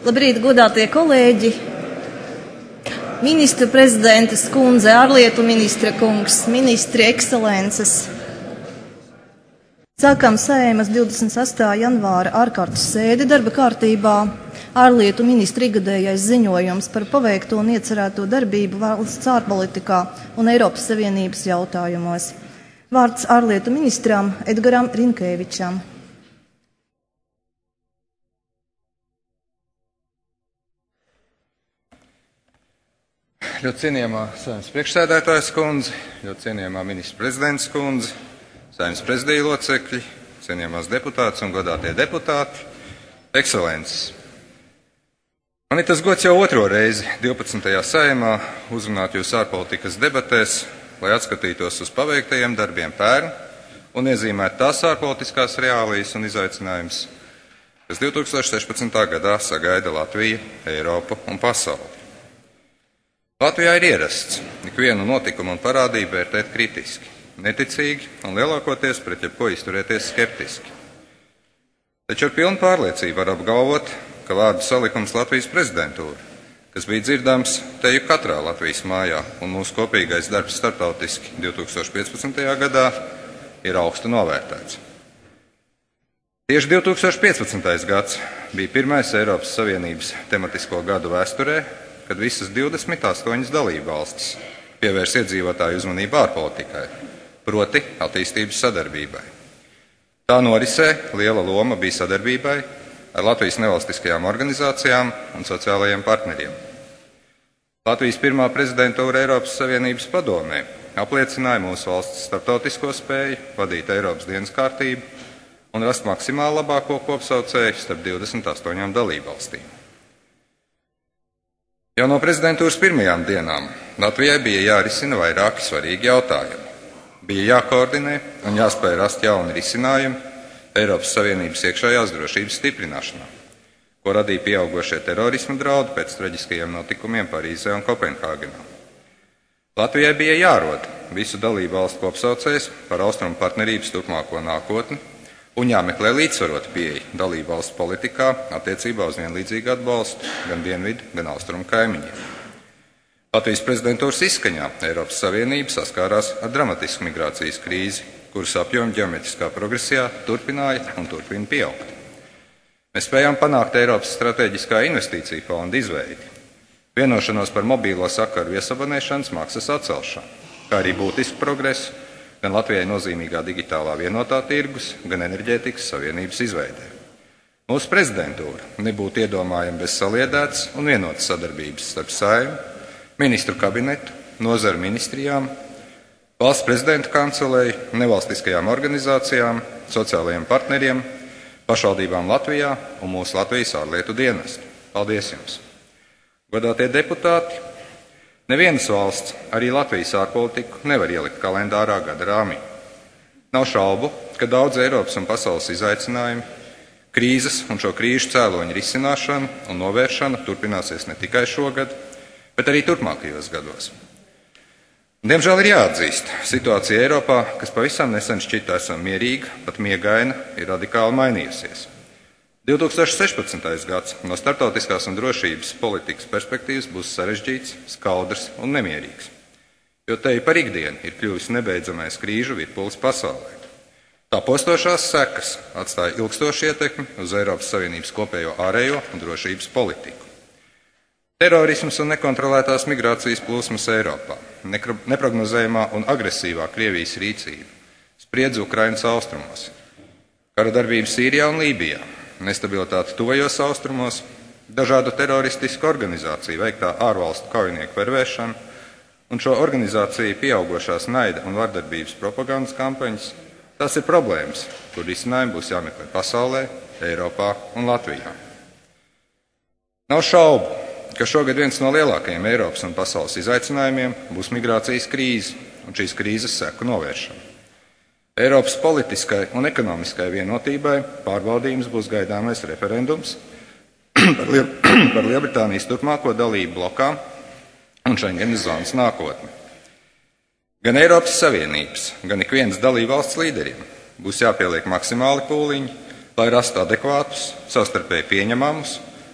Labrīt, godātie kolēģi, ministra prezidentes kundze, ārlietu ministra kungs, ministri ekscelences. Sākam Saeimas 28. janvāra ārkārtas sēdi. Darba kārtībā ārlietu ministra ikgadējais ziņojums par paveikto un iecerēto darbību valsts ārpolitikā un Eiropas Savienības jautājumos. Vārds ārlietu ministram Edgaram Rinkēvičam. Ļoti cienījamā Saeimas priekšsēdētājas kundze, ļoti cienījamā ministra prezidents kundze, Saeimas prezidija locekļi, cienījamās deputātes un godātie deputāti, ekscelences. Man ir tas gods jau otro reizi 12. Saeimā uzrunāt jūs ārpolitikas debatēs, lai atskatītos uz paveiktajiem darbiem pērn un iezīmētu tās ārpolitiskās reālijas un izaicinājumus, kas 2016. gadā sagaida Latviju, Eiropu un pasauli. Latvijā ir ierasts ikvienu notikumu un parādību vērtēt kritiski, neticīgi un lielākoties pret jebko izturēties skeptiski. Taču ar pilnu pārliecību var apgalvot, ka vārdu salikums Latvijas prezidentūra, kas bija dzirdams teju katrā Latvijas mājā un mūsu kopīgais darbs starptautiski 2015. gadā, ir augstu novērtēts. Tieši 2015. gads bija pirmais Eiropas Savienības tematisko gadu vēsturē, kad visas 28 dalībvalstis pievērs iedzīvotāju uzmanību ārpolitikai, proti attīstības sadarbībai. Tā norisē liela loma bija sadarbībai ar Latvijas nevalstiskajām organizācijām un sociālajiem partneriem. Latvijas pirmā prezidentūra Eiropas Savienības padomē apliecināja mūsu valsts starptautisko spēju vadīt Eiropas dienas kārtību un rast maksimāli labāko kopsaucēju starp 28 dalībvalstīm. Jau no prezidentūras pirmajām dienām Latvijai bija jārisina vairāki svarīgi jautājumi. Bija jākoordinē un jāspēj rast jauni risinājumi Eiropas Savienības iekšējās drošības stiprināšanā, ko radīja pieaugošie terorisma draudi pēc traģiskajiem notikumiem Parīzē un Kopenhāgenā. Latvijai bija jārod visu dalību valstu kopsaucējs par austrumu partnerības turpmāko nākotni un jāmeklē līdzsvarota pieeja dalību valstu politikā attiecībā uz vienlīdzīgu atbalstu gan dienvidu, gan austrumu kaimiņiem. Latvijas prezidentūras izskaņā Eiropas Savienība saskārās ar dramatisku migrācijas krīzi, kuras apjoma ģeometriskā progresijā turpināja un turpina pieaugt. Mēs spējām panākt Eiropas strateģiskā investīcija fonda izveidi, vienošanos par mobīlo sakaru viesabonēšanas maksas atcelšanu, kā arī būtisku progresu gan Latvijai nozīmīgā digitālā vienotā tirgus, gan enerģētikas savienības izveidē. Mūsu prezidentūra nebūtu iedomājama bez saliedētas un vienotas sadarbības starp Saeimu, ministru kabinetu, nozaru ministrijām, valsts prezidenta kancelēju, nevalstiskajām organizācijām, sociālajiem partneriem, pašvaldībām Latvijā un mūsu Latvijas ārlietu dienestu. Paldies jums! Godātie deputāti! Nevienas valsts, arī Latvijas ārpolitiku, nevar ielikt kalendārā gada rāmī. Nav šaubu, ka daudz Eiropas un pasaules izaicinājumu, krīzes un šo krīžu cēloņu risināšana un novēršana turpināsies ne tikai šogad, bet arī turpmākajos gados. Diemžēl ir jāatzīst, situācija Eiropā, kas pavisam nesen šķita esam mierīga, pat miegaina, ir radikāli mainījusies. 2016. gads no starptautiskās un drošības politikas perspektīvas būs sarežģīts, skaudrs un nemierīgs, jo te par ikdienu ir kļuvis nebeidzamais krīžu virpulis pasaulē. Tā postošās sekas atstāja ilgstošu ietekmi uz Eiropas Savienības kopējo ārējo un drošības politiku. Terorisms un nekontrolētās migrācijas plūsmas Eiropā, neprognozējamā un agresīvā Krievijas rīcība, spriedze Ukrainas austrumos, kara darbība Sīrijā un Lībijā, nestabilitāte tuvajos austrumos, dažādu teroristisku organizāciju veiktā ārvalstu kaujinieku vervēšana un šo organizāciju pieaugošās naida un vardarbības propagandas kampaņas, tās ir problēmas, kur risinājumi būs jāmeklē pasaulē, Eiropā un Latvijā. Nav šaubu, ka šogad viens no lielākajiem Eiropas un pasaules izaicinājumiem būs migrācijas krīze un šīs krīzes seku novēršana. Eiropas politiskai un ekonomiskai vienotībai pārbaudījums būs gaidāmais referendums par Lielbritānijas turpmāko dalību blokā un Schengenas zonas nākotni. Gan Eiropas Savienības, gan ikvienas dalībvalsts līderiem būs jāpieliek maksimāli pūliņi, lai rastu adekvātus, savstarpēji pieņemamus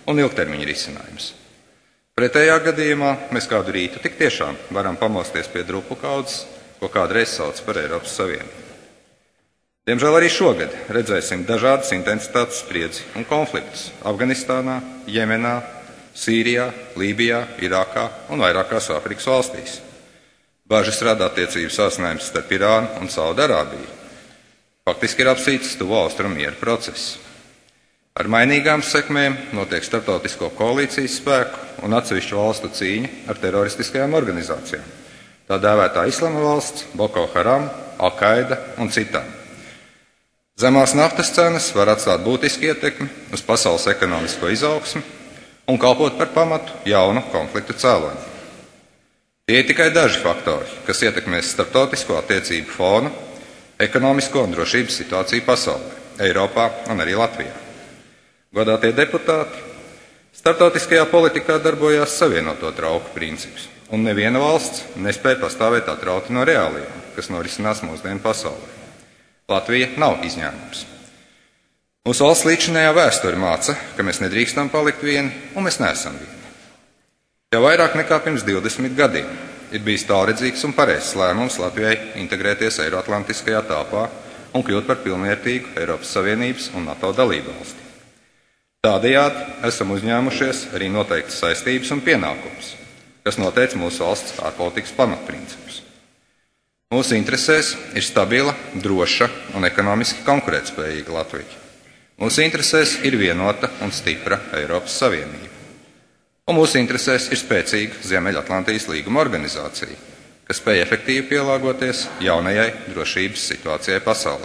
un ilgtermiņa risinājums. Pretējā gadījumā mēs kādu rītu tik tiešām varam pamosties pie drupu kaudzes, ko kādreiz sauc par Eiropas Savienību. Diemžēl arī šogad redzēsim dažādas intensitātes spriedzi un konfliktus Afganistānā, Jemenā, Sīrijā, Lībijā, Irākā un vairākās Āfrikas valstīs. Bažas rada attiecības sāsinājums starp Irānu un Saudarābiju. Faktiski ir apsīts tuvo austrumu miera process. Ar mainīgām sekmēm notiek starptautisko koalīcijas spēku un atsevišķu valstu cīņa ar teroristiskajām organizācijām. Tā dēvētā Islama valsts, Boko Haram, Al-Qaida un citām. Zemās naftas cenas var atstāt būtisku ietekmi uz pasaules ekonomisko izaugsmi un kalpot par pamatu jaunu konfliktu cēloņiem. Tie ir tikai daži faktori, kas ietekmēs starptautisko attiecību fonu, ekonomisko un drošības situāciju pasaulē, Eiropā un arī Latvijā. Godātie deputāti, starptautiskajā politikā darbojās savienoto trauku princips, un neviena valsts nespēja pastāvēt atrauti no reāliem, kas norisinās mūsdienu pasaulē. Latvija nav izņēmums. Mūsu valsts līdzinājā vēsture māca, ka mēs nedrīkstam palikt vieni, un mēs neesam vieni. Jau vairāk nekā pirms 20 gadiem ir bijis tālredzīgs un pareizs lēmums Latvijai integrēties Eiroatlantiskajā telpā un kļūt par pilnvērtīgu Eiropas Savienības un NATO dalībvalsti. Tādējādi esam uzņēmušies arī noteiktas saistības un pienākumus, kas noteica mūsu valsts ārpolitikas pamatprincipus. Mūsu interesēs ir stabila, droša un ekonomiski konkurētspējīga Latvija. Mūsu interesēs ir vienota un stipra Eiropas Savienība. Un mūsu interesēs ir spēcīga Ziemeļatlantijas līguma organizācija, kas spēj efektīvi pielāgoties jaunajai drošības situācijai pasaulē.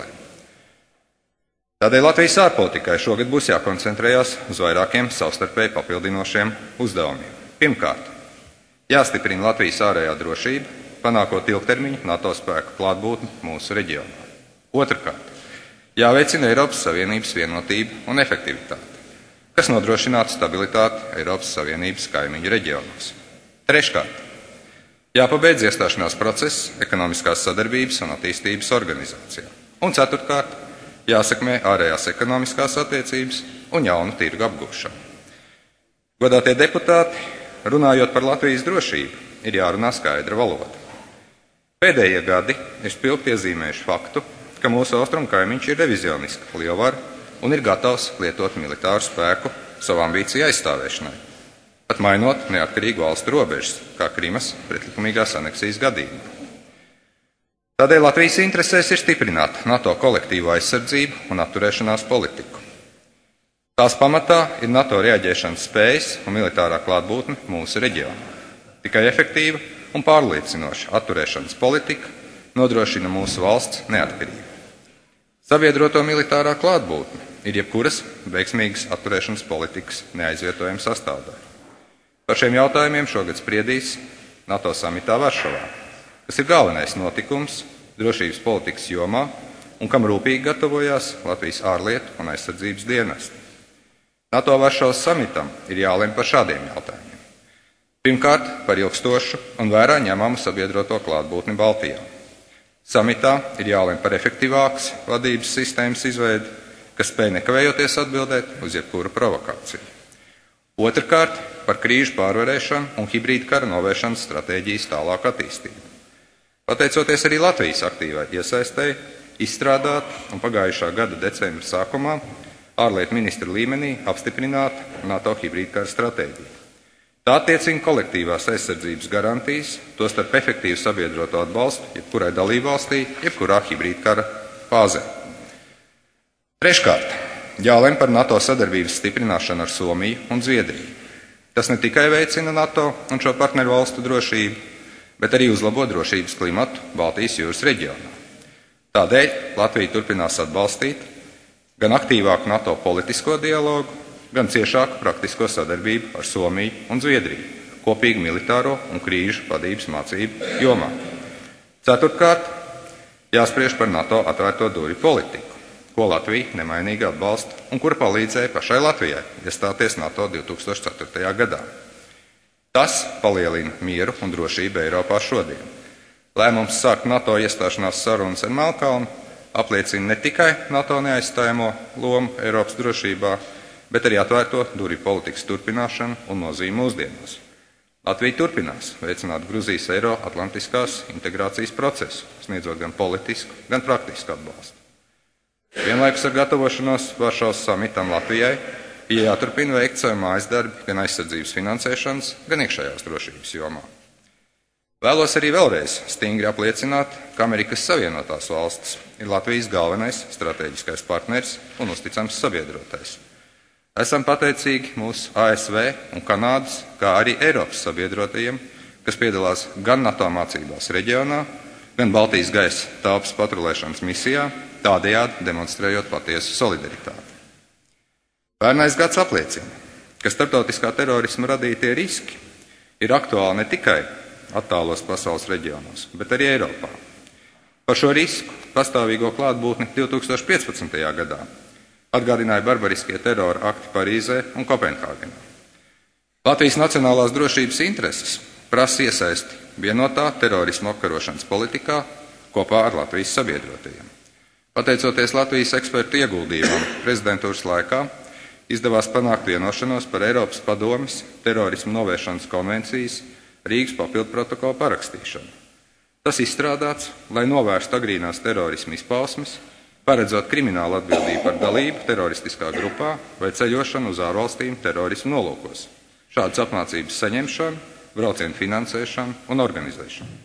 Tādēļ Latvijas ārpolitikai šogad būs jākoncentrējās uz vairākiem savstarpēji papildinošiem uzdevumiem. Pirmkārt, jāstiprina Latvijas ārējā drošība, panākot ilgtermiņa NATO spēku klātbūtni mūsu reģionā. Otrkārt, jāveicina Eiropas Savienības vienotība un efektivitāte, kas nodrošinātu stabilitāti Eiropas Savienības kaimiņu reģionos. Treškārt, jāpabeidz iestāšanās process ekonomiskās sadarbības un attīstības organizācijā. Un ceturtkārt, jāsekmē ārējās ekonomiskās attiecības un jaunu tirgu apgūšanu. Godātie deputāti, runājot par Latvijas drošību, ir jārunā skaidra valoda. Pēdējie gadi ir spilgti iezīmējuši faktu, ka mūsu austrumu kaimiņš ir revizioniska lielvara un ir gatavs lietot militāru spēku savu ambīciju aizstāvēšanai, pat mainot neatkarīgu valstu robežas, kā Krimas pretlikumīgās aneksijas gadījumā. Tādēļ Latvijas interesēs ir stiprināt NATO kolektīvo aizsardzību un atturēšanās politiku. Tās pamatā ir NATO reaģēšanas spējas un militārā klātbūtne mūsu reģionā. Tikai efektīva un pārliecinoša atturēšanas politika nodrošina mūsu valsts neatkarību. Sabiedroto militārā klātbūtne ir jebkuras veiksmīgas atturēšanas politikas neaizvietojama sastāvdaļa. Par šiem jautājumiem šogad spriedīs NATO samitā Varšavā, kas ir galvenais notikums drošības politikas jomā un kam rūpīgi gatavojās Latvijas ārlietu un aizsardzības dienesti. NATO Varšavas samitam ir jālemj par šādiem jautājumiem. Pirmkārt, par ilgstošu un vērā ņemamu sabiedroto klātbūtni Baltijā. Samitā ir jālemj par efektīvākas vadības sistēmas izveidi, kas spēj nekavējoties atbildēt uz jebkuru provokāciju. Otrkārt, par krīžu pārvarēšanu un hibrīdu kara novēršanas stratēģijas tālāku attīstību. Pateicoties arī Latvijas aktīvai iesaistei, izstrādāt un pagājušā gada decembra sākumā ārlietu ministra līmenī apstiprināta NATO hibrīdu kara stratēģija. Tā attiecina kolektīvās aizsardzības garantijas, tostarp efektīvu sabiedroto atbalstu jebkurai dalībvalstī, jebkurā hibrīda kara fāzē. Treškārt, jālemj par NATO sadarbības stiprināšanu ar Somiju un Zviedriju. Tas ne tikai veicina NATO un šo partneru valstu drošību, bet arī uzlabo drošības klimatu Baltijas jūras reģionā. Tādēļ Latvija turpinās atbalstīt gan aktīvāku NATO politisko dialogu, gan ciešāku praktisko sadarbību ar Somiju un Zviedriju, kopīgu militāro un krīžu vadības mācību jomā. Ceturtkārt, jāspriež par NATO atvērto durvju politiku, ko Latvija nemainīgi atbalsta un kura palīdzēja pašai Latvijai iestāties NATO 2004. gadā. Tas palielina mieru un drošību Eiropā šodien. Lēmums sākt NATO iestāšanās sarunas ar Melnkalni apliecina ne tikai NATO neaizstājamo lomu Eiropas drošībā, bet arī atvērto durvju politikas turpināšanu un nozīmi mūsdienās. Latvija turpinās veicināt Gruzijas Eiroatlantiskās integrācijas procesu, sniedzot gan politisku, gan praktisku atbalstu. Vienlaikus ar gatavošanos Varšavas samitam Latvijai jāturpina veikt savu mājas darbi gan aizsardzības finansēšanas, gan iekšējās drošības jomā. Vēlos arī vēlreiz stingri apliecināt, ka Amerikas Savienotās valstis ir Latvijas galvenais strateģiskais partners un uzticams sabiedrotais. Esam pateicīgi mūsu ASV un Kanādas, kā arī Eiropas sabiedrotajiem, kas piedalās gan NATO mācībās reģionā, gan Baltijas gaisa telpas patrulēšanas misijā, tādējādi demonstrējot patiesu solidaritāti. Pērnais gads apliecina, ka starptautiskā terorisma radītie riski ir aktuāli ne tikai attālos pasaules reģionos, bet arī Eiropā. Par šo risku pastāvīgo klātbūtni 2015. gadā atgādināja barbariskie terora akti Parīzē un Kopenhāgenā. Latvijas nacionālās drošības intereses prasa iesaisti vienotā terorisma apkarošanas politikā kopā ar Latvijas sabiedrotajiem. Pateicoties Latvijas ekspertu ieguldījumam prezidentūras laikā, izdevās panākt vienošanos par Eiropas padomes terorismu novēršanas konvencijas Rīgas papildprotokolu parakstīšanu. Tas izstrādāts, lai novērstu agrīnās terorisma izpausmes, paredzot kriminālu atbildību par dalību teroristiskā grupā vai ceļošanu uz ārvalstīm terorismu nolūkos, šādas apmācības saņemšanu, braucienu finansēšanu un organizēšanu.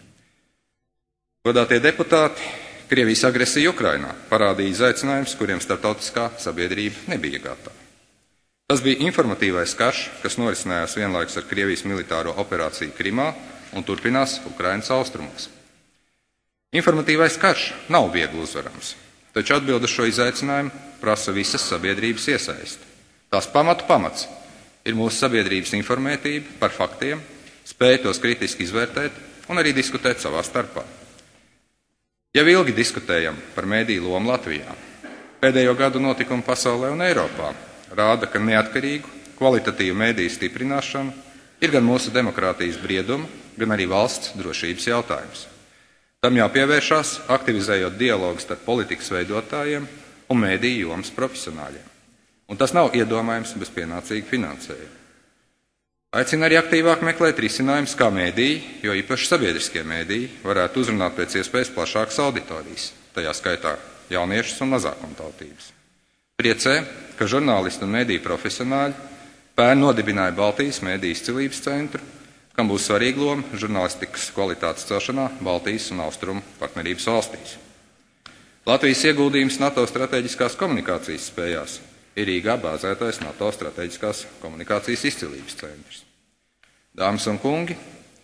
Godātie deputāti, Krievijas agresija Ukrainā parādīja izaicinājumus, kuriem starptautiskā sabiedrība nebija gatava. Tas bija informatīvais karš, kas norisinājās vienlaikus ar Krievijas militāro operāciju Krimā un turpinās Ukrainas austrumos. Informatīvais karš nav viegli uzvarams, taču atbilde uz šo izaicinājumu prasa visas sabiedrības iesaisti. Tās pamats ir mūsu sabiedrības informētība par faktiem, spēja tos kritiski izvērtēt un arī diskutēt savā starpā. Jau ilgi diskutējam par mediju lomu Latvijā. Pēdējo gadu notikumi pasaulē un Eiropā rāda, ka neatkarīgu, kvalitatīvu mediju stiprināšana ir gan mūsu demokrātijas brieduma, gan arī valsts drošības jautājums. Tam jāpievēršās, aktivizējot dialogu starp politikas veidotājiem un mediju jomas profesionāļiem. Un tas nav iedomājams bez pienācīga finansējuma. Aicina arī aktīvāk meklēt risinājumus, kā mediji, jo īpaši sabiedriskie mediji, varētu uzrunāt pēc iespējas plašākas auditorijas, tajā skaitā jauniešus un mazākumtautības. Priecē, ka žurnālisti un mediju profesionāļi pērn nodibināja Baltijas mediju izcilības centru, kam būs svarīga loma žurnālistikas kvalitātes celšanā Baltijas un Austrumu partnerības valstīs. Latvijas ieguldījums NATO strateģiskās komunikācijas spējās ir Rīgā bāzētais NATO strateģiskās komunikācijas izcilības centrs. Dāmas un kungi,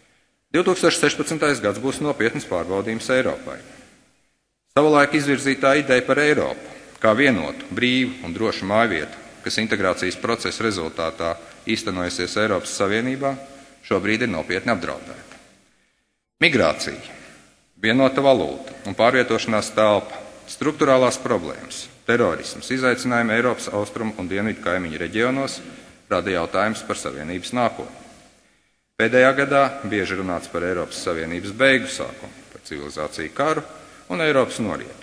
2016. gads būs nopietns pārbaudījums Eiropai. Savulaik izvirzītā ideja par Eiropu kā vienotu, brīvu un drošu mājvietu, kas integrācijas procesa rezultātā īstenojusies Eiropas Savienībā, šobrīd ir nopietni apdraudēta. Migrācija, vienota valūta un pārvietošanās telpa, struktūrālās problēmas, terorisms, izaicinājumi Eiropas austrumu un dienvidu kaimiņu reģionos rada jautājums par Savienības nākotni. Pēdējā gadā bieži runāts par Eiropas Savienības beigu sākumu, par civilizāciju karu un Eiropas norietu.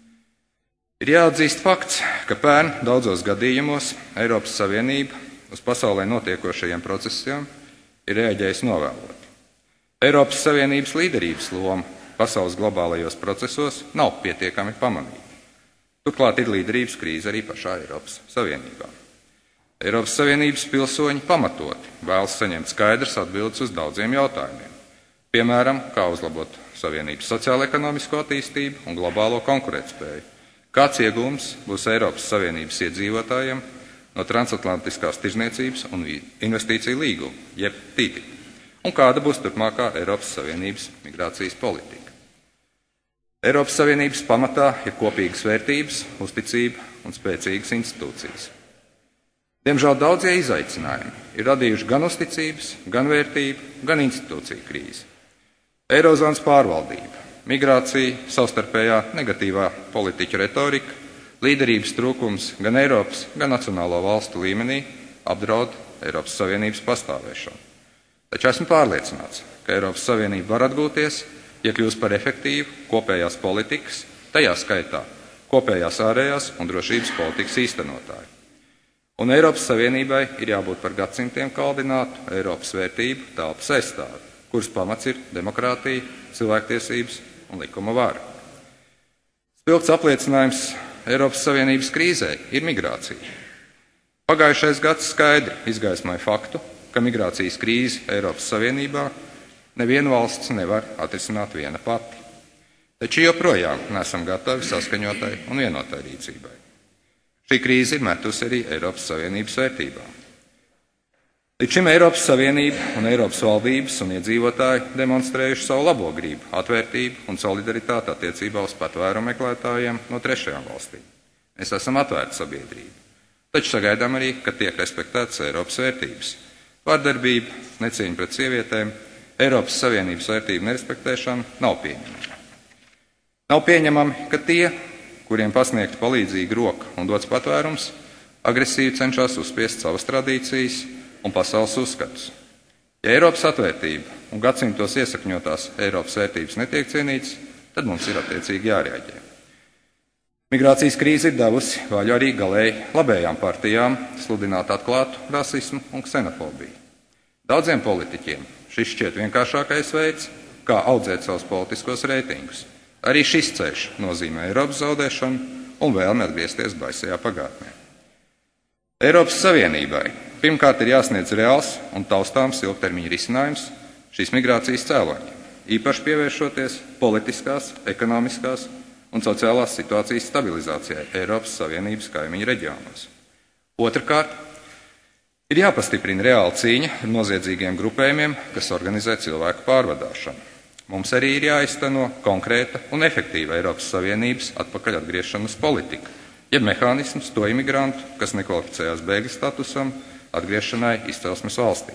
Ir jāatzīst fakts, ka pērn daudzos gadījumos Eiropas Savienība uz pasaulē notiekošajiem procesiem ir reaģējusi novēloti. Eiropas Savienības līderības loma pasaules globālajos procesos nav pietiekami pamanīta. Turklāt ir līderības krīze arī pašā Eiropas Savienībā. Eiropas Savienības pilsoņi pamatoti vēlas saņemt skaidrs atbildes uz daudziem jautājumiem. Piemēram, kā uzlabot Savienības sociālo-ekonomisko attīstību un globālo konkurētspēju. Kāds iegūms būs Eiropas Savienības iedzīvotājiem no transatlantiskās tirzniecības un investīciju līguma, jeb TTIP, un kāda būs turpmākā Eiropas Savienības migrācijas politika. Eiropas Savienības pamatā ir kopīgas vērtības, uzticība un spēcīgas institūcijas. Diemžēl daudzie izaicinājumi ir radījuši gan uzticības, gan vērtību, gan institūciju krīzi. Eirozonas pārvaldība, migrācija, savstarpējā negatīvā politiķa retorika, līderības trūkums gan Eiropas, gan nacionālo valstu līmenī apdraud Eiropas Savienības pastāvēšanu. Taču esmu pārliecināts, ka Eiropas Savienība var atgūties, ja kļūs par efektīvu kopējās politikas, tajā skaitā kopējās ārējās un drošības politikas īstenotāju. un Eiropas Savienībai ir jābūt par gadsimtiem kaldinātu Eiropas vērtību telpas aizstāvi, kuras pamats ir demokrātija, cilvēktiesības un likuma vara. Spilgts apliecinājums Eiropas Savienības krīzē ir migrācija. Pagājušais gads skaidri izgaismoja faktu, ka migrācijas krīzi Eiropas Savienībā neviena valsts nevar atrisināt viena pati. Taču joprojām neesam gatavi saskaņotai un vienotai rīcībai. Šī krīze ir metusi arī Eiropas Savienības vērtībām. Līdz šim Eiropas Savienība un Eiropas valdības un iedzīvotāji demonstrējuši savu labo gribu, atvērtību un solidaritāti attiecībā uz patvērumu meklētājiem no trešajām valstīm. Mēs esam atvērta sabiedrība. Taču sagaidām arī, ka tiek respektētas Eiropas vērtības. Vardarbība, necieņa pret sievietēm, Eiropas Savienības vērtību nerespektēšana nav pieņemama. Nav pieņemami, ka tie, kuriem pasniegta palīdzīga roka un dots patvērums, agresīvi cenšas uzspiest savas tradīcijas un pasaules uzskatus. Ja Eiropas atvērtība un gadsimtos iesakņotās Eiropas vērtības netiek cienītas, tad mums ir attiecīgi jārēģē. Migrācijas krīze ir devusi vaļu arī galēji labējām partijām sludināt atklātu rasismu un ksenofobiju. Daudziem politiķiem šis šķiet vienkāršākais veids, kā audzēt savus politiskos reitingus. Arī šis ceļš nozīmē Eiropas zaudēšanu un vēlmi atgriezties baisajā pagātnē. Eiropas Savienībai pirmkārt ir jāsniedz reāls un taustāms ilgtermiņa risinājums šīs migrācijas cēloņiem, īpaši pievēršoties politiskās, ekonomiskās un sociālās situācijas stabilizācijai Eiropas Savienības kaimiņu reģionos. Otrkārt, ir jāpastiprina reāla cīņa ar noziedzīgiem grupējumiem, kas organizē cilvēku pārvadāšanu. Mums arī ir jāizteno konkrēta un efektīva Eiropas Savienības atpakaļ atgriešanas politika, jeb mehānisms to imigrantu, kas nekvalificējās bēgļu statusam, atgriešanai izcelsmes valstī.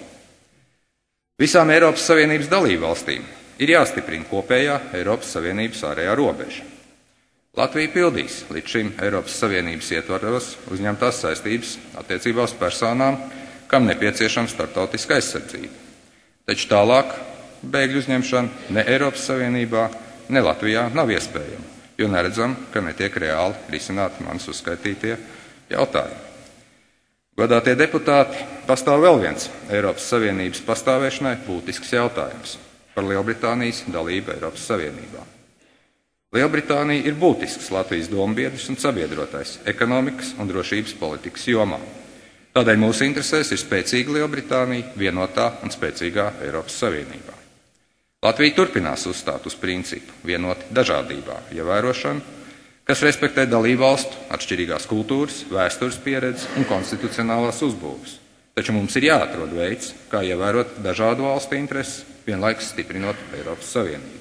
Visām Eiropas Savienības dalību valstīm ir jāstiprina kopējā Eiropas Savienības ārējā robeža. Latvija pildīs līdz šim Eiropas Savienības ietvaros uzņemtās saistības attiecībā uz personām, kam nepieciešama starptautiska aizsardzība. Taču tālāk bēgļu uzņemšana ne Eiropas Savienībā, ne Latvijā nav iespējama, jo neredzam, ka netiek reāli risināti manis uzskaitītie jautājumi. Godātie deputāti, pastāv vēl viens Eiropas Savienības pastāvēšanai būtisks jautājums par Lielbritānijas dalību Eiropas Savienībā. Lielbritānija ir būtisks Latvijas dombiedrs un sabiedrotais ekonomikas un drošības politikas jomā. Tādēļ mūsu interesēs ir spēcīga Lielbritānija vienotā un spēcīgā Eiropas Savienībā. Latvija turpinās uzstāt uz principu vienoti dažādībā ievērošanu, kas respektē dalībvalstu atšķirīgās kultūras, vēstures pieredzes un konstitucionālās uzbūves. Taču mums ir jāatrod veids, kā ievērot dažādu valstu intereses, vienlaikus stiprinot Eiropas Savienību.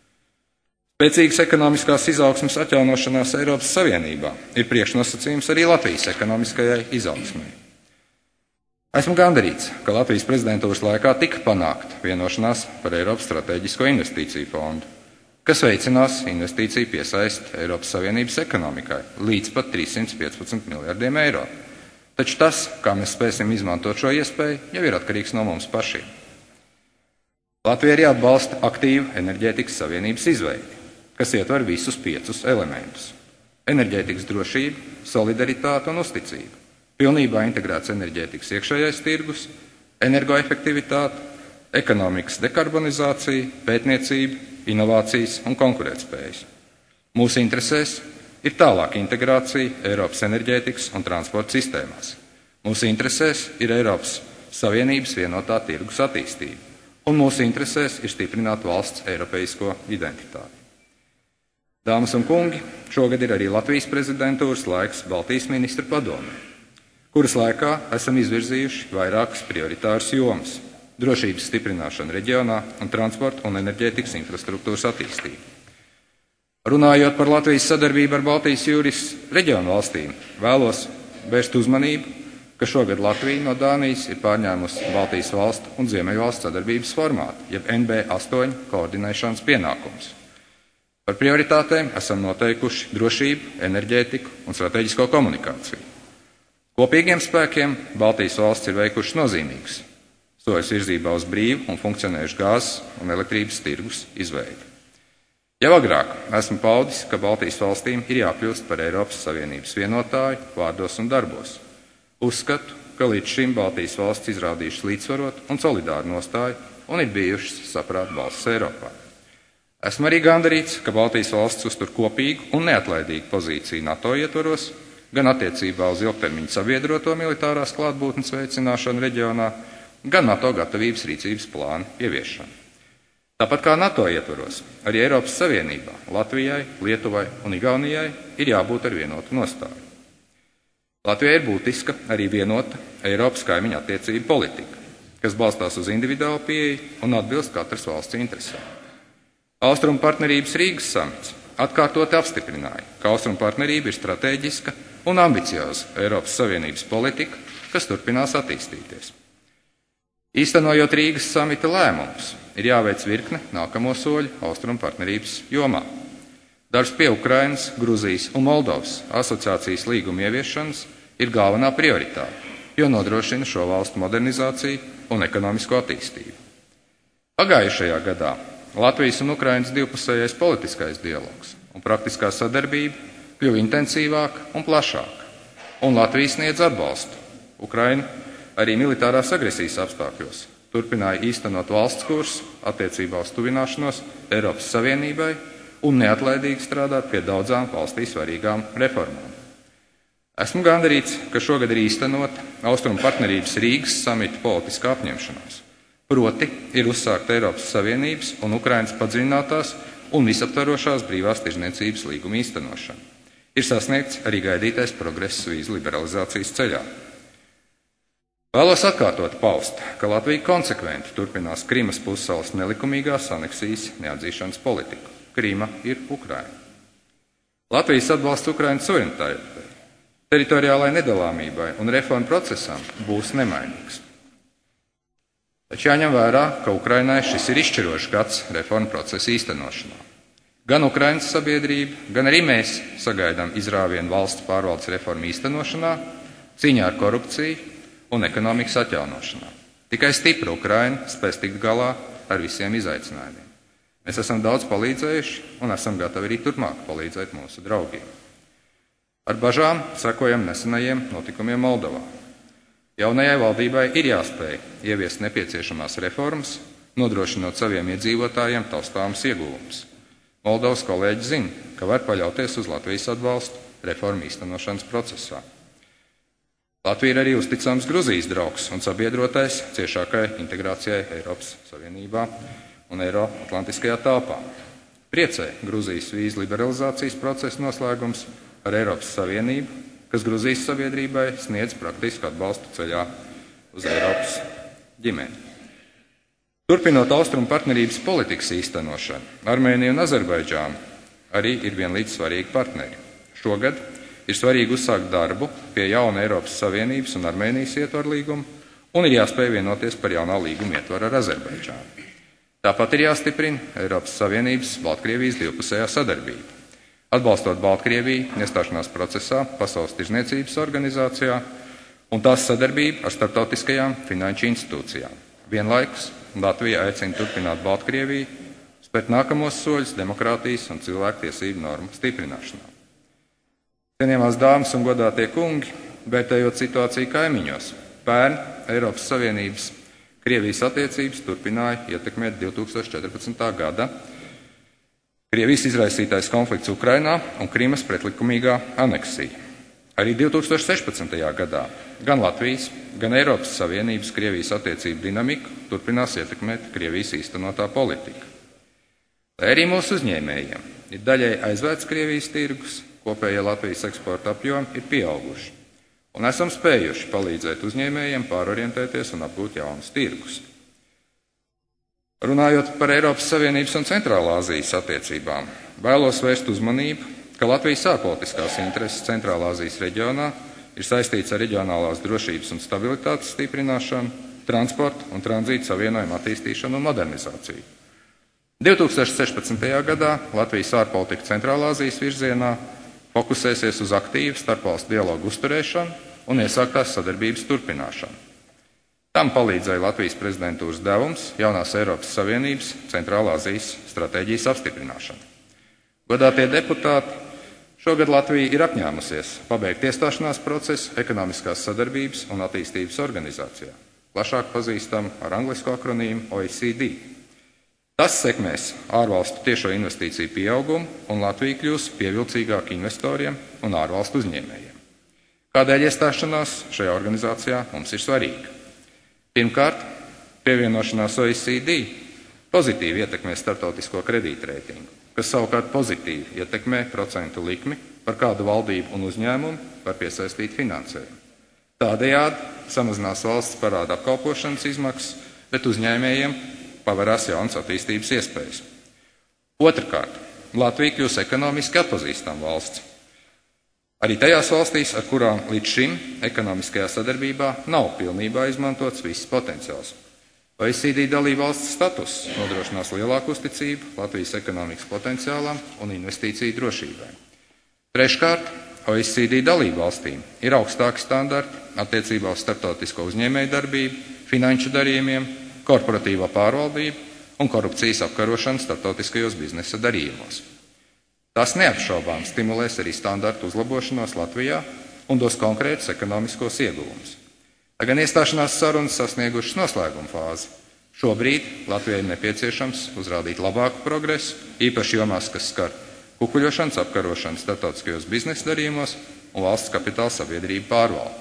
Spēcīgas ekonomiskās izaugsmes atjaunošanās Eiropas Savienībā ir priekšnosacījums arī Latvijas ekonomiskajai izaugsmai. Esmu gandarīts, ka Latvijas prezidentūras laikā tika panākta vienošanās par Eiropas strateģisko investīciju fondu, kas veicinās investīciju piesaisti Eiropas Savienības ekonomikai līdz pat 315 miljardiem eiro. Taču tas, kā mēs spēsim izmantot šo iespēju, jau ir atkarīgs no mums pašiem. Latvija ir jāatbalsta aktīva enerģētikas savienības izveidi, kas ietver visus 5 elementus – enerģētikas drošību, solidaritāti un uzticību, pilnībā integrēts enerģētikas iekšējais tirgus, energoefektivitāte, ekonomikas dekarbonizācija, pētniecība, inovācijas un konkurētspējas. Mūsu interesēs ir tālāka integrācija Eiropas enerģētikas un transporta sistēmās. Mūsu interesēs ir Eiropas Savienības vienotā tirgus attīstība, un mūsu interesēs ir stiprināt valsts eiropeisko identitāti. Dāmas un kungi, šogad ir arī Latvijas prezidentūras laiks Baltijas ministru padomē, kuras laikā esam izvirzījuši vairākas prioritāras jomas – drošības stiprināšana reģionā un transporta un enerģētikas infrastruktūras attīstību. Runājot par Latvijas sadarbību ar Baltijas jūras reģionu valstīm, vēlos vērst uzmanību, ka šogad Latvija no Dānijas ir pārņēmusi Baltijas valstu un Ziemeļvalstu sadarbības formātu, jeb NB8 koordinēšanas pienākumus. Par prioritātēm esam noteikuši drošību, enerģētiku un strateģisko komunikāciju. Kopīgiem spēkiem Baltijas valsts ir veikušas nozīmīgus soļus virzībā uz brīvu un funkcionējušu gāzes un elektrības tirgus izveidi. Jau agrāk esmu paudis, ka Baltijas valstīm ir jākļūst par Eiropas Savienības vienotāju vārdos un darbos. Uzskatu, ka līdz šim Baltijas valsts izrādījušas līdzsvarot un solidāru nostāju un ir bijušas saprāta balss Eiropā. Esmu arī gandarīts, ka Baltijas valsts uztur kopīgu un neatlaidīgu pozīciju NATO ietvaros, gan attiecībā uz ilgtermiņa sabiedroto militārās klātbūtnes veicināšanu reģionā, gan NATO gatavības rīcības plānu ieviešanu. Tāpat kā NATO ietvaros, arī Eiropas Savienībā Latvijai, Lietuvai un Igaunijai ir jābūt ar vienotu nostāju. Latvijai ir būtiska arī vienota Eiropas kaimiņu attiecību politika, kas balstās uz individuālu pieeju un atbilst katras valsts interesēm. Austrumu partnerības Rīgas samits atkārtoti apstiprināja, ka Austrumu partnerība ir stratēģiska un ambicioza Eiropas Savienības politika, kas turpinās attīstīties. Īstenojot Rīgas samita lēmumus, ir jāveic virkne nākamo soļu Austrumu partnerības jomā. Darbs pie Ukrainas, Gruzijas un Moldovas asociācijas līguma ieviešanas ir galvenā prioritāte, jo nodrošina šo valstu modernizāciju un ekonomisko attīstību. Pagājušajā gadā Latvijas un Ukrainas divpusējais politiskais dialogs un praktiskā sadarbība kļuva intensīvāka un plašāka, un Latvija sniedz atbalstu Ukrainu arī militārās agresijas apstākļos, turpināja īstenot valsts kursu attiecībā uz tuvināšanos Eiropas Savienībai un neatlaidīgi strādāt pie daudzām valstī svarīgām reformām. Esmu gandarīts, ka šogad ir īstenota Austrumu partnerības Rīgas samita politiskā apņemšanās. Proti ir uzsākta Eiropas Savienības un Ukrainas padziļinātās un visaptvarošās brīvās tirdzniecības līguma īstenošana. Ir sasniegts arī gaidītais progress vīzu liberalizācijas ceļā. Vēlos atkārtot paust, ka Latvija konsekventi turpinās Krimas pussalas nelikumīgās aneksijas neatzīšanas politiku. Krima ir Ukraina. Latvijas atbalsts Ukrainas suverenitātei, teritoriālai nedalāmībai un reformu procesam būs nemainīgs. Taču jāņem vērā, ka Ukrainai šis ir izšķirošs gads reformu procesa īstenošanā. Gan Ukrainas sabiedrība, gan arī mēs sagaidām izrāvienu valsts pārvaldes reformu īstenošanā, cīņā ar korupciju un ekonomikas atjaunošanā. Tikai stipra Ukraina spēs tikt galā ar visiem izaicinājumiem. Mēs esam daudz palīdzējuši un esam gatavi arī turpmāk palīdzēt mūsu draugiem. Ar bažām sekojam nesenajiem notikumiem Moldovā. Jaunajai valdībai ir jāspēj ieviest nepieciešamās reformas, nodrošinot saviem iedzīvotājiem taustāmus ieguvumus. Moldovas kolēģi zina, ka var paļauties uz Latvijas atbalstu reformu īstenošanas procesā. Latvija ir arī uzticams Gruzijas draugs un sabiedrotais ciešākai integrācijai Eiropas Savienībā un Eiroatlantiskajā telpā. Priecē Gruzijas vīzu liberalizācijas procesa noslēgums ar Eiropas Savienību, kas Gruzijas sabiedrībai sniedz praktisku atbalstu ceļā uz Eiropas ģimeni. Turpinot Austrumu partnerības politikas īstenošanu, Armēnija un Azerbaidžāna arī ir vienlīdz svarīgi partneri. Šogad ir svarīgi uzsākt darbu pie jauna Eiropas Savienības un Armēnijas ietvaru līguma un ir jāspēj vienoties par jaunā līguma ietvaru ar Azerbaidžānu. Tāpat ir jāstiprina Eiropas Savienības Baltkrievijas divpusējā sadarbība. Atbalstot Baltkrieviju iestāšanās procesā Pasaules tirdzniecības organizācijā un tās sadarbību ar starptautiskajām finanšu institūcijām. Vienlaikus Latvija aicina turpināt Baltkrieviju spērt nākamos soļus demokrātijas un cilvēktiesību normu stiprināšanā. Cienījamās dāmas un godātie kungi, vērtējot situāciju kaimiņos, pērn Eiropas Savienības Krievijas attiecības turpināja ietekmēt 2014. gada Krievijas izraisītais konflikts Ukrainā un Krimas pretlikumīgā aneksija. Arī 2016. gadā gan Latvijas, gan Eiropas Savienības Krievijas attiecību dinamiku turpinās ietekmēt Krievijas īstenotā politika. Lai arī mūsu uzņēmējiem ir daļai aizvērts Krievijas tirgus, kopējie Latvijas eksporta apjomi ir pieauguši, un esam spējuši palīdzēt uzņēmējiem pārorientēties un apgūt jaunus tirgus. Runājot par Eiropas Savienības un Centrālā Azijas attiecībām, vēlos vērst uzmanību, ka Latvijas ārpolitiskās intereses Centrālā Azijas reģionā ir saistīts ar reģionālās drošības un stabilitātes stiprināšanu, transporta un tranzīta savienojumu attīstīšanu un modernizāciju. 2016. gadā Latvijas ārpolitika Centrālā Azijas virzienā fokusēsies uz aktīvu starpvalstu dialogu uzturēšanu un iesāktās sadarbības turpināšanu. Tam palīdzēja Latvijas prezidentūras devums jaunās Eiropas Savienības Centrālā Azijas stratēģijas apstiprināšana. Godātie deputāti, Šogad Latvija ir apņēmusies pabeigt iestāšanās procesu ekonomiskās sadarbības un attīstības organizācijā, plašāk pazīstam ar anglisku akronīmu OECD. Tas sekmēs ārvalstu tiešo investīciju pieaugumu, un Latvija kļūs pievilcīgāka investoriem un ārvalstu uzņēmējiem. Kādēļ iestāšanās šajā organizācijā mums ir svarīga? Pirmkārt, pievienošanās OECD pozitīvi ietekmē starptautisko kredītreitingu, kas savukārt pozitīvi ietekmē procentu likmi, par kādu valdību un uzņēmumu var piesaistīt finansējumu. Tādējādi samazinās valsts parāda apkalpošanas izmaksas, bet uzņēmējiem paverās jaunas attīstības iespējas. Otrkārt, Latvija kļūs ekonomiski atpazīstama valsts. Arī tajās valstīs, ar kurām līdz šim ekonomiskajā sadarbībā nav pilnībā izmantots viss potenciāls. OECD dalībvalsts status nodrošinās lielāku uzticību Latvijas ekonomikas potenciālam un investīciju drošībai. Treškārt, OECD dalībvalstīm ir augstāki standarti attiecībā uz starptautisko uzņēmēju darbību, finanšu darījumiem, korporatīvo pārvaldību un korupcijas apkarošanu starptautiskajos biznesa darījumos. Tas neapšaubām stimulēs arī standartu uzlabošanos Latvijā un dos konkrētus ekonomiskos ieguvumus. Lai gan iestāšanās sarunas sasniegušas noslēguma fāzi, šobrīd Latvijai ir nepieciešams uzrādīt labāku progresu, īpaši jomās, kas skar kukuļošanas apkarošanu starptautiskajos biznesa darījumos un valsts kapitāla sabiedrību pārvaldi.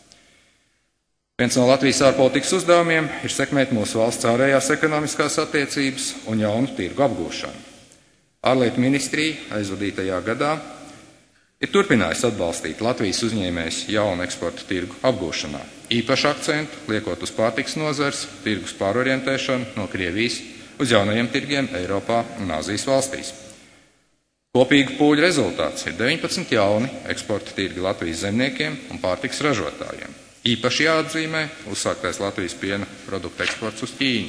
Viens no Latvijas ārpolitikas uzdevumiem ir sekmēt mūsu valsts ārējās ekonomiskās attiecības un jaunu tirgu apgūšanu. Ārlietu ministrija aizvadītajā gadā ir turpinājusi atbalstīt Latvijas uzņēmējus jaunu eksporta tirgu apgūšanā, īpašu akcentu liekot uz pārtikas nozares tirgus pārorientēšanu no Krievijas uz jaunajiem tirgiem Eiropā un Āzijas valstīs. Kopīgu pūļu rezultāts ir 19 jauni eksporta tirgi Latvijas zemniekiem un pārtikas ražotājiem. Īpaši jāatzīmē uzsāktais Latvijas piena produktu eksports uz Ķīnu.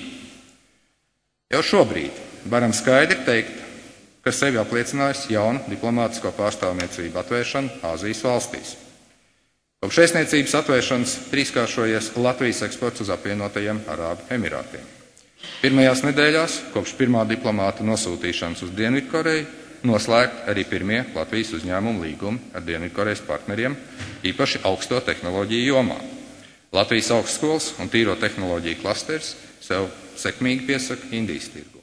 Jau šobrīd varam skaidri teikt, ka sevi apliecinājusi jauna diplomātisko pārstāvniecību atvēršana Āzijas valstīs. Kopš vēstniecības atvēršanas trīskāršojies Latvijas eksports uz apvienotajiem Arābu Emirātiem. Pirmajās nedēļās, kopš pirmā diplomāta nosūtīšanas uz Dienvidkoreju, noslēgt arī pirmie Latvijas uzņēmumu līgumi ar Dienvidkorejas partneriem, īpaši augsto tehnoloģiju jomā. Latvijas augstskolas un tīro tehnoloģiju klasters sev sekmīgi piesaka Indijas tirgu.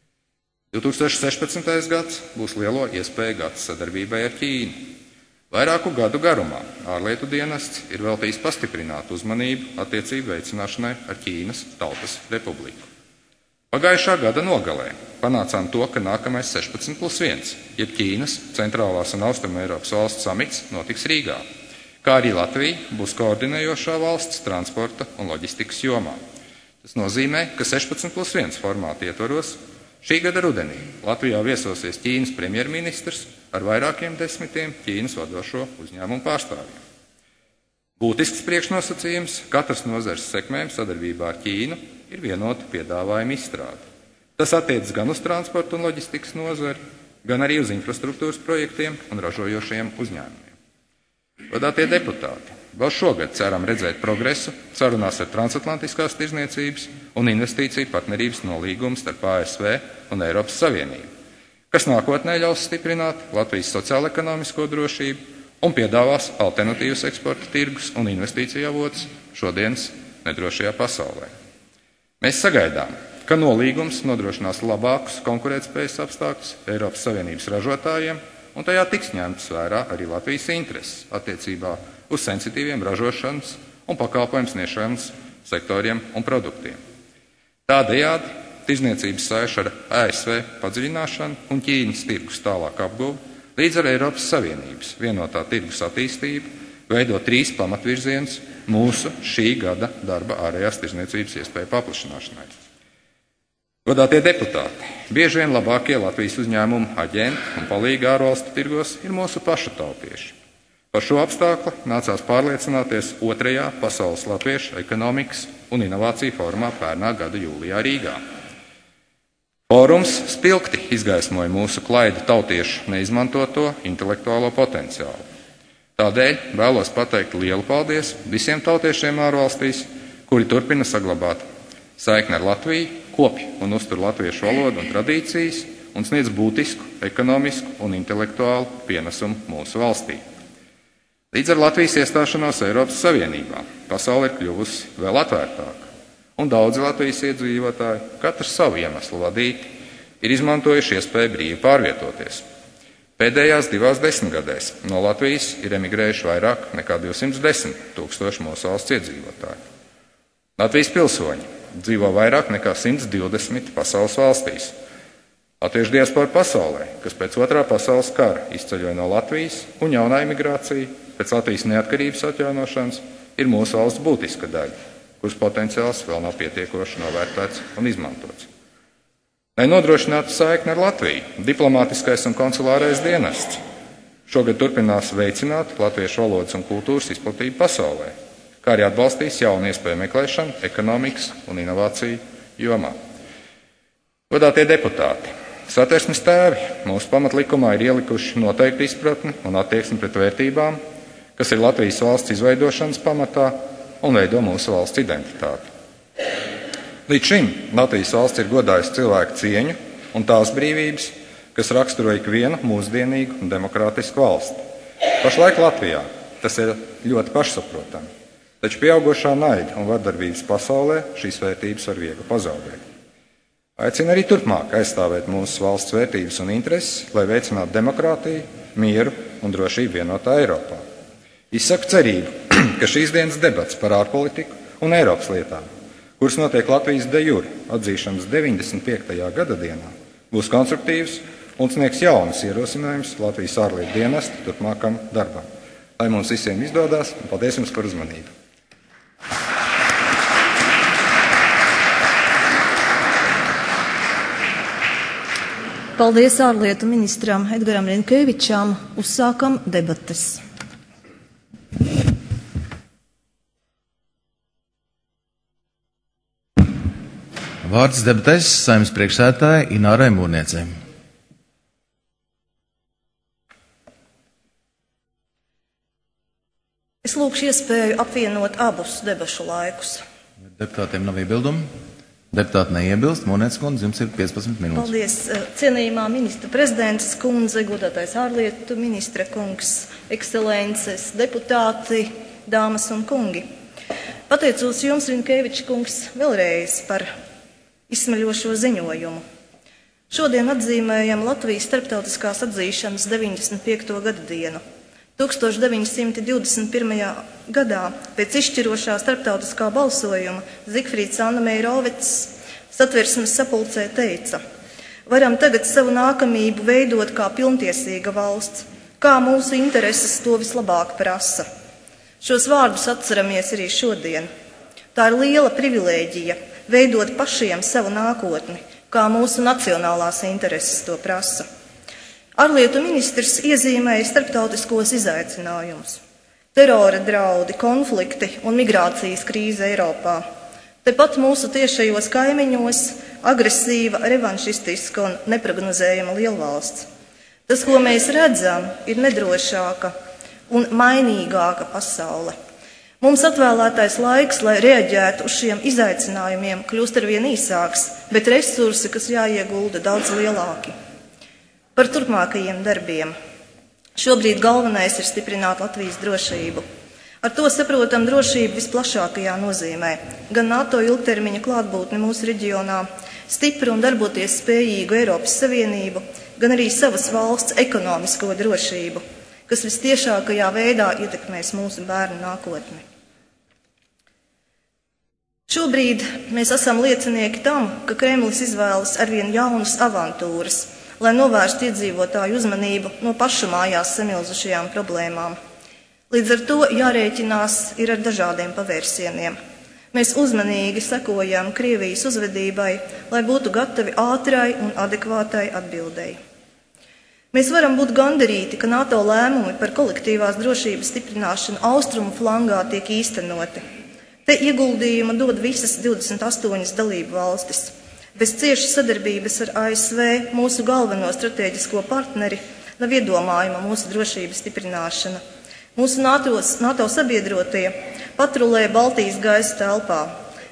2016. gads būs lielo iespēju gads sadarbībai ar Ķīnu. Vairāku gadu garumā ārlietu dienests ir veltījis pastiprinātu uzmanību attiecību veicināšanai ar Ķīnas Tautas Republiku. Pagājušā gada nogalē panācām to, ka nākamais 16+1, jeb Ķīnas centrālās un austruma Eiropas valstu samits notiks Rīgā, kā arī Latvija būs koordinējošā valsts transporta un loģistikas jomā. Tas nozīmē, ka 16+1 formāta ietvaros šī gada rudenī Latvijā viesosies Ķīnas premjerministrs ar vairākiem desmitiem Ķīnas vadošo uzņēmumu pārstāvjiem. Būtisks priekšnosacījums katras nozares sekmēm sadarbībā ar Ķīnu ir vienota piedāvājuma izstrāde. Tas attiecas gan uz transporta un loģistikas nozari, gan arī uz infrastruktūras projektiem un ražojošajiem uzņēmumiem. Godātie deputāti, vēl šogad ceram redzēt progresu sarunās ar transatlantiskās tirdzniecības un investīciju partnerības nolīgumu starp ASV un Eiropas Savienību, kas nākotnē ļaus stiprināt Latvijas sociālo-ekonomisko drošību un piedāvās alternatīvas eksporta tirgus un investīciju avotus šodienas nedrošajā pasaulē. Mēs sagaidām, ka nolīgums nodrošinās labākus konkurētspējas apstākļus Eiropas Savienības ražotājiem, un tajā tiks ņemtas vērā arī Latvijas intereses attiecībā uz sensitīviem ražošanas un pakalpojumu sniegšanas sektoriem un produktiem. Tādējādi tirdzniecības saišu ar ASV padziļināšanu un Ķīnas tirgus tālāk apguvu līdz ar Eiropas Savienības vienotā tirgus attīstību veido 3 pamatvirzienus mūsu šī gada darba ārējās tirdzniecības iespēju paplašināšanai. Godātie deputāti, bieži vien labākie Latvijas uzņēmumu aģenti un palīgi ārvalstu tirgos ir mūsu pašu tautieši. Par šo apstākli nācās pārliecināties 2. Pasaules latviešu ekonomikas un inovāciju formā pērnā gada jūlijā Rīgā. Fórums spilgti izgaismoja mūsu klaidu tautiešu neizmantoto intelektuālo potenciālu. Tādēļ vēlos pateikt lielu paldies visiem tautiešiem ārvalstīs, kuri turpina saglabāt saikni ar Latviju, kopj un uztur latviešu valodu un tradīcijas un sniedz būtisku ekonomisku un intelektuālu pienesumu mūsu valstī. Līdz ar Latvijas iestāšanos Eiropas Savienībā pasaule ir kļuvusi vēl atvērtāka, un daudzi Latvijas iedzīvotāji, katrs savu iemeslu vadīti, ir izmantojuši iespēju brīvi pārvietoties. Pēdējās 2 desmitgadēs no Latvijas ir emigrējuši vairāk nekā 210 000 mūsu valsts iedzīvotāji. Latvijas pilsoņi dzīvo vairāk nekā 120 pasaules valstīs. Latviešu diaspora pasaulē, kas pēc Otrā pasaules kara izceļoja no Latvijas, un jaunā emigrācija pēc Latvijas neatkarības atjaunošanas ir mūsu valsts būtiska daļa, kuras potenciāls vēl nav pietiekoši novērtēts un izmantots. Lai nodrošinātu saikni ar Latviju, diplomātiskais un konsulārais dienests šogad turpinās veicināt latviešu valodas un kultūras izplatību pasaulē, kā arī atbalstīs jaunu iespēju meklēšanu ekonomikas un inovāciju jomā. Godātie deputāti, Satversmes tēvi mūsu pamatlikumā ir ielikuši noteiktu izpratni un attieksmi pret vērtībām, kas ir Latvijas valsts izveidošanas pamatā un veido mūsu valsts identitāti. Līdz šim Latvijas valsts ir godājusi cilvēku cieņu un tās brīvības, kas raksturo ikvienu mūsdienīgu un demokrātisku valsti. Pašlaik Latvijā tas ir ļoti pašsaprotami, taču pieaugošā naida un vardarbības pasaulē šīs vērtības var viegli pazaudēt. Aicinu arī turpmāk aizstāvēt mūsu valsts vērtības un intereses, lai veicinātu demokrātiju, mieru un drošību vienotā Eiropā. Izsaku cerību, ka šīs dienas debats par ārpolitiku un Eiropas lietām, kuras notiek Latvijas de jure atzīšanas 95. gada dienā, būs konstruktīvs un sniegs jaunus ierosinājumus Latvijas ārlietu dienesta turpmākam darbam. Lai mums visiem izdodas, un paldies jums par uzmanību. Paldies ārlietu ministram Edgaram Rinkevičam. Uzsākam debates. Vārds debatēs Saeimas priekšsēdētājai Inārai Mūrniecei. Es lūgšu iespēju apvienot abus debašu laikus. Deputātiem nav iebildumu. Deputāti neiebilst. Mūrnieces kundze, jums ir 15 minūtes. Paldies, cienījumā ministra prezidentes kundze, godātais ārlietu ministra kungs, ekscelences, deputāti, dāmas un kungi. Pateicos jums, Rinkeviča kungs, vēlreiz par izsmeļošo ziņojumu. Šodien atzīmējam Latvijas starptautiskās atzīšanas 95. gada dienu. 1921. gadā pēc izšķirošā starptautiskā balsojuma Zigfrīds Anna Meirovics Satversmes sapulcē teica: varam tagad savu nākamību veidot kā pilntiesīga valsts, kā mūsu intereses to vislabāk prasa. Šos vārdus atceramies arī šodien. Tā ir liela privilēģija veidot pašiem savu nākotni, kā mūsu nacionālās intereses to prasa. Ārlietu ministrs iezīmēja starptautiskos izaicinājumus – terora draudi, konflikti un migrācijas krīze Eiropā. Tepat mūsu tiešajos kaimiņos agresīva, revanšistiska un neprognozējama lielvalsts. Tas, ko mēs redzam, ir nedrošāka un mainīgāka pasaule. Mums atvēlētais laiks, lai reaģētu uz šiem izaicinājumiem, kļūst arvien īsāks, bet resursi, kas jāiegulda, daudz lielāki. Par turpmākajiem darbiem. Šobrīd galvenais ir stiprināt Latvijas drošību. Ar to saprotam drošību visplašākajā nozīmē. Gan NATO ilgtermiņa klātbūtni mūsu reģionā, stipru un darboties spējīgu Eiropas Savienību, gan arī savas valsts ekonomisko drošību, kas vistiešākajā veidā ietekmēs mūsu bērnu nākotni. Šobrīd mēs esam liecinieki tam, ka Kremlis izvēlas arvien jaunas avantūras, lai novērstu iedzīvotāju uzmanību no pašu mājās samilzušajām problēmām. Līdz ar to jārēķinās ir ar dažādiem pavērsieniem. Mēs uzmanīgi sekojam Krievijas uzvedībai, lai būtu gatavi ātrai un adekvātai atbildei. Mēs varam būt gandarīti, ka NATO lēmumi par kolektīvās drošības stiprināšanu austrumu flangā tiek īstenoti. Te ieguldījumu dod visas 28 dalību valstis. Bez ciešas sadarbības ar ASV, mūsu galveno strateģisko partneri, nav iedomājama mūsu drošības stiprināšana. Mūsu NATO sabiedrotie patrulē Baltijas gaisa telpā.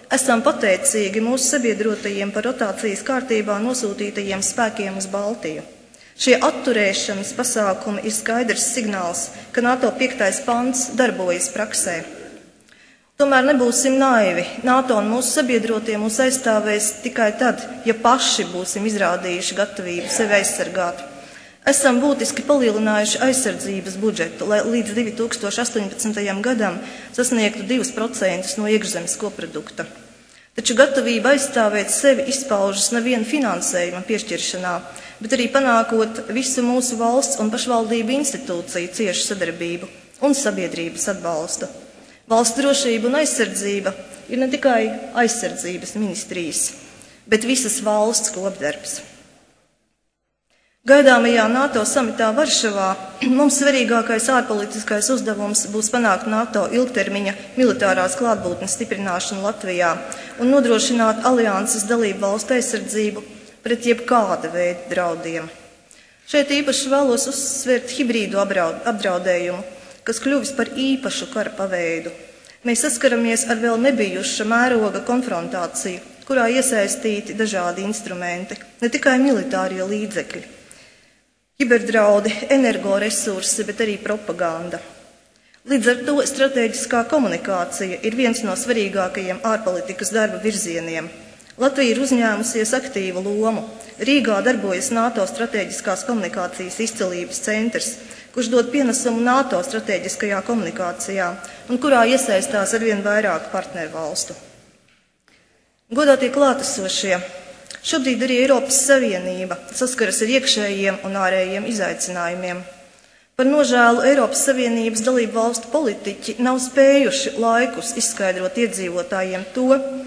Esam pateicīgi mūsu sabiedrotajiem par rotācijas kārtībā nosūtītajiem spēkiem uz Baltiju. Šie atturēšanas pasākumi ir skaidrs signāls, ka NATO 5. pants darbojas praksē. Tomēr nebūsim naivi. NATO un mūsu sabiedrotie mūs aizstāvēs tikai tad, ja paši būsim izrādījuši gatavību sevi aizsargāt. Esam būtiski palielinājuši aizsardzības budžetu, lai līdz 2018. gadam sasniegtu 2% no iekšzemes koprodukta. Taču gatavība aizstāvēt sevi izpaužas nevien finansējuma piešķiršanā, bet arī panākot visu mūsu valsts un pašvaldību institūciju ciešu sadarbību un sabiedrības atbalstu. Valsts drošība un aizsardzība ir ne tikai aizsardzības ministrijas, bet visas valsts kopdarbs. Gaidāmajā NATO samitā Varšavā mums svarīgākais ārpolitiskais uzdevums būs panākt NATO ilgtermiņa militārās klātbūtnes stiprināšanu Latvijā un nodrošināt alianses dalību valstu aizsardzību pret jebkāda veida draudiem. Šeit īpaši vēlos uzsvērt hibrīdu apdraudējumu, kas kļuvis par īpašu kara paveidu. Mēs saskaramies ar vēl nebijuša mēroga konfrontāciju, kurā iesaistīti dažādi instrumenti, ne tikai militārie līdzekļi. Kiberdraudi, energoresursi, bet arī propaganda. Līdz ar to stratēģiskā komunikācija ir viens no svarīgākajiem ārpolitikas darba virzieniem. Latvija ir uzņēmusies aktīvu lomu. Rīgā darbojas NATO stratēģiskās komunikācijas izcilības centrs, kurš dod pienesumu NATO stratēģiskajā komunikācijā un kurā iesaistās arvien vairāk partneru valstu. Godātie klātesošie! Šobrīd arī Eiropas Savienība saskaras ar iekšējiem un ārējiem izaicinājumiem. Par nožēlu Eiropas Savienības dalību valstu politiķi nav spējuši laikus izskaidrot iedzīvotājiem to,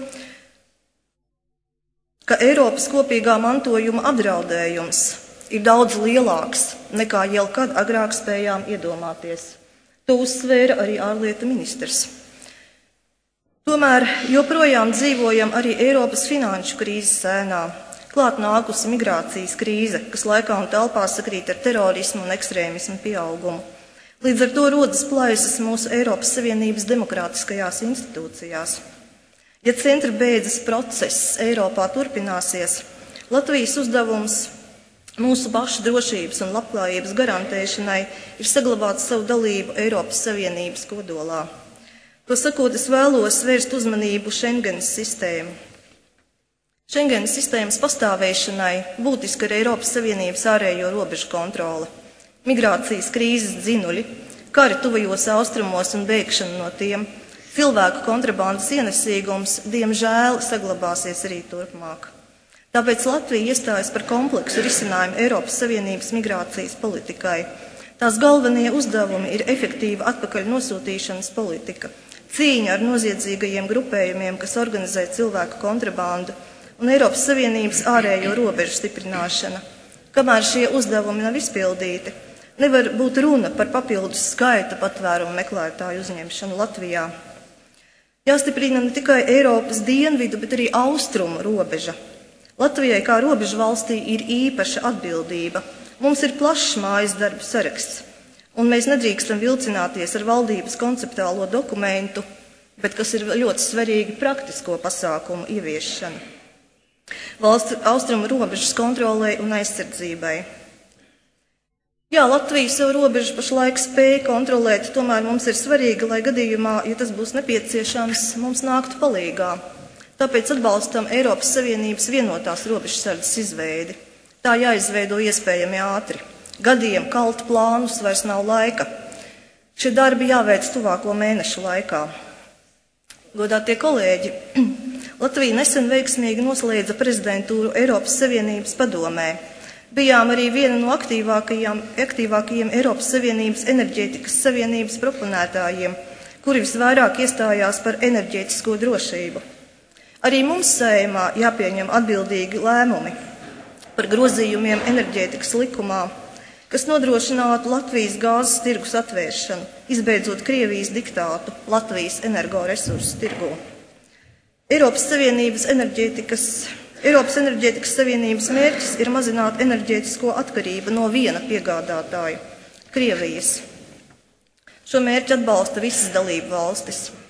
ka Eiropas kopīgā mantojuma apdraudējums ir daudz lielāks nekā jebkad agrāk spējām iedomāties. To uzsvēra arī ārlietu ministrs. Tomēr joprojām dzīvojam arī Eiropas finanšu krīzes ēnā. Klāt nākusi migrācijas krīze, kas laikā un telpā sakrīt ar terorismu un ekstrēmismu pieaugumu. Līdz ar to rodas plaisas mūsu Eiropas Savienības demokrātiskajās institūcijās. Ja centra beidzas process Eiropā turpināsies, Latvijas uzdevums mūsu pašu drošības un labklājības garantēšanai ir saglabāt savu dalību Eiropas Savienības kodolā. To sakot, es vēlos vērst uzmanību Schengenas sistēmu. Schengenas sistēmas pastāvēšanai būtiski ir Eiropas Savienības ārējo robežu kontrole, migrācijas krīzes dzinuļi, kari tuvajos austrumos un bēgšana no tiem, cilvēku kontrabandas ienesīgums, diemžēl, saglabāsies arī turpmāk. Tāpēc Latvija iestājas par kompleksu risinājumu Eiropas Savienības migrācijas politikai. Tās galvenie uzdevumi ir efektīva atpakaļ nosūtīšanas politika, cīņa ar noziedzīgajiem grupējumiem, kas organizē cilvēku kontrabandu, un Eiropas Savienības ārējo robežu stiprināšana. Kamēr šie uzdevumi nav izpildīti, nevar būt runa par papildus skaita patvērumu meklētāju uzņemšanu Latvijā. Jāstiprina ne tikai Eiropas dienvidu, bet arī austrumu robeža. Latvijai kā robežu valstī ir īpaša atbildība. Mums ir plašs mājas darbu saraksts, un mēs nedrīkstam vilcināties ar valdības konceptuālo dokumentu, bet kas ir ļoti svarīgi praktisko pasākumu ieviešana. Valsts austrumu robežas kontrolei un aizsardzībai. Jā, Latvija savu robežu pašlaik spēja kontrolēt, tomēr mums ir svarīgi, lai gadījumā, ja tas būs nepieciešams, mums nāktu palīgā. Tāpēc atbalstam Eiropas Savienības vienotās robežsardzes izveidi. Tā jāizveido iespējami ātri. Gadiem kalta plānus vairs nav laika. Šie darbi jāveic tuvāko mēnešu laikā. Godātie kolēģi, Latvija nesen veiksmīgi noslēdza prezidentūru Eiropas Savienības padomē. Bijām arī viena no aktīvākajiem Eiropas Savienības enerģētikas savienības proponētājiem, kuri visvairāk iestājās par enerģētisko drošību. Arī mums Saeimā jāpieņem atbildīgi lēmumi par grozījumiem enerģētikas likumā, kas nodrošinātu Latvijas gāzes tirgus atvēršanu, izbeidzot Krievijas diktātu Latvijas energoresursu tirgū. Eiropas enerģētikas savienības mērķis ir mazināt enerģētisko atkarību no viena piegādātāja – Krievijas. Šo mērķi atbalsta visas dalību valstis.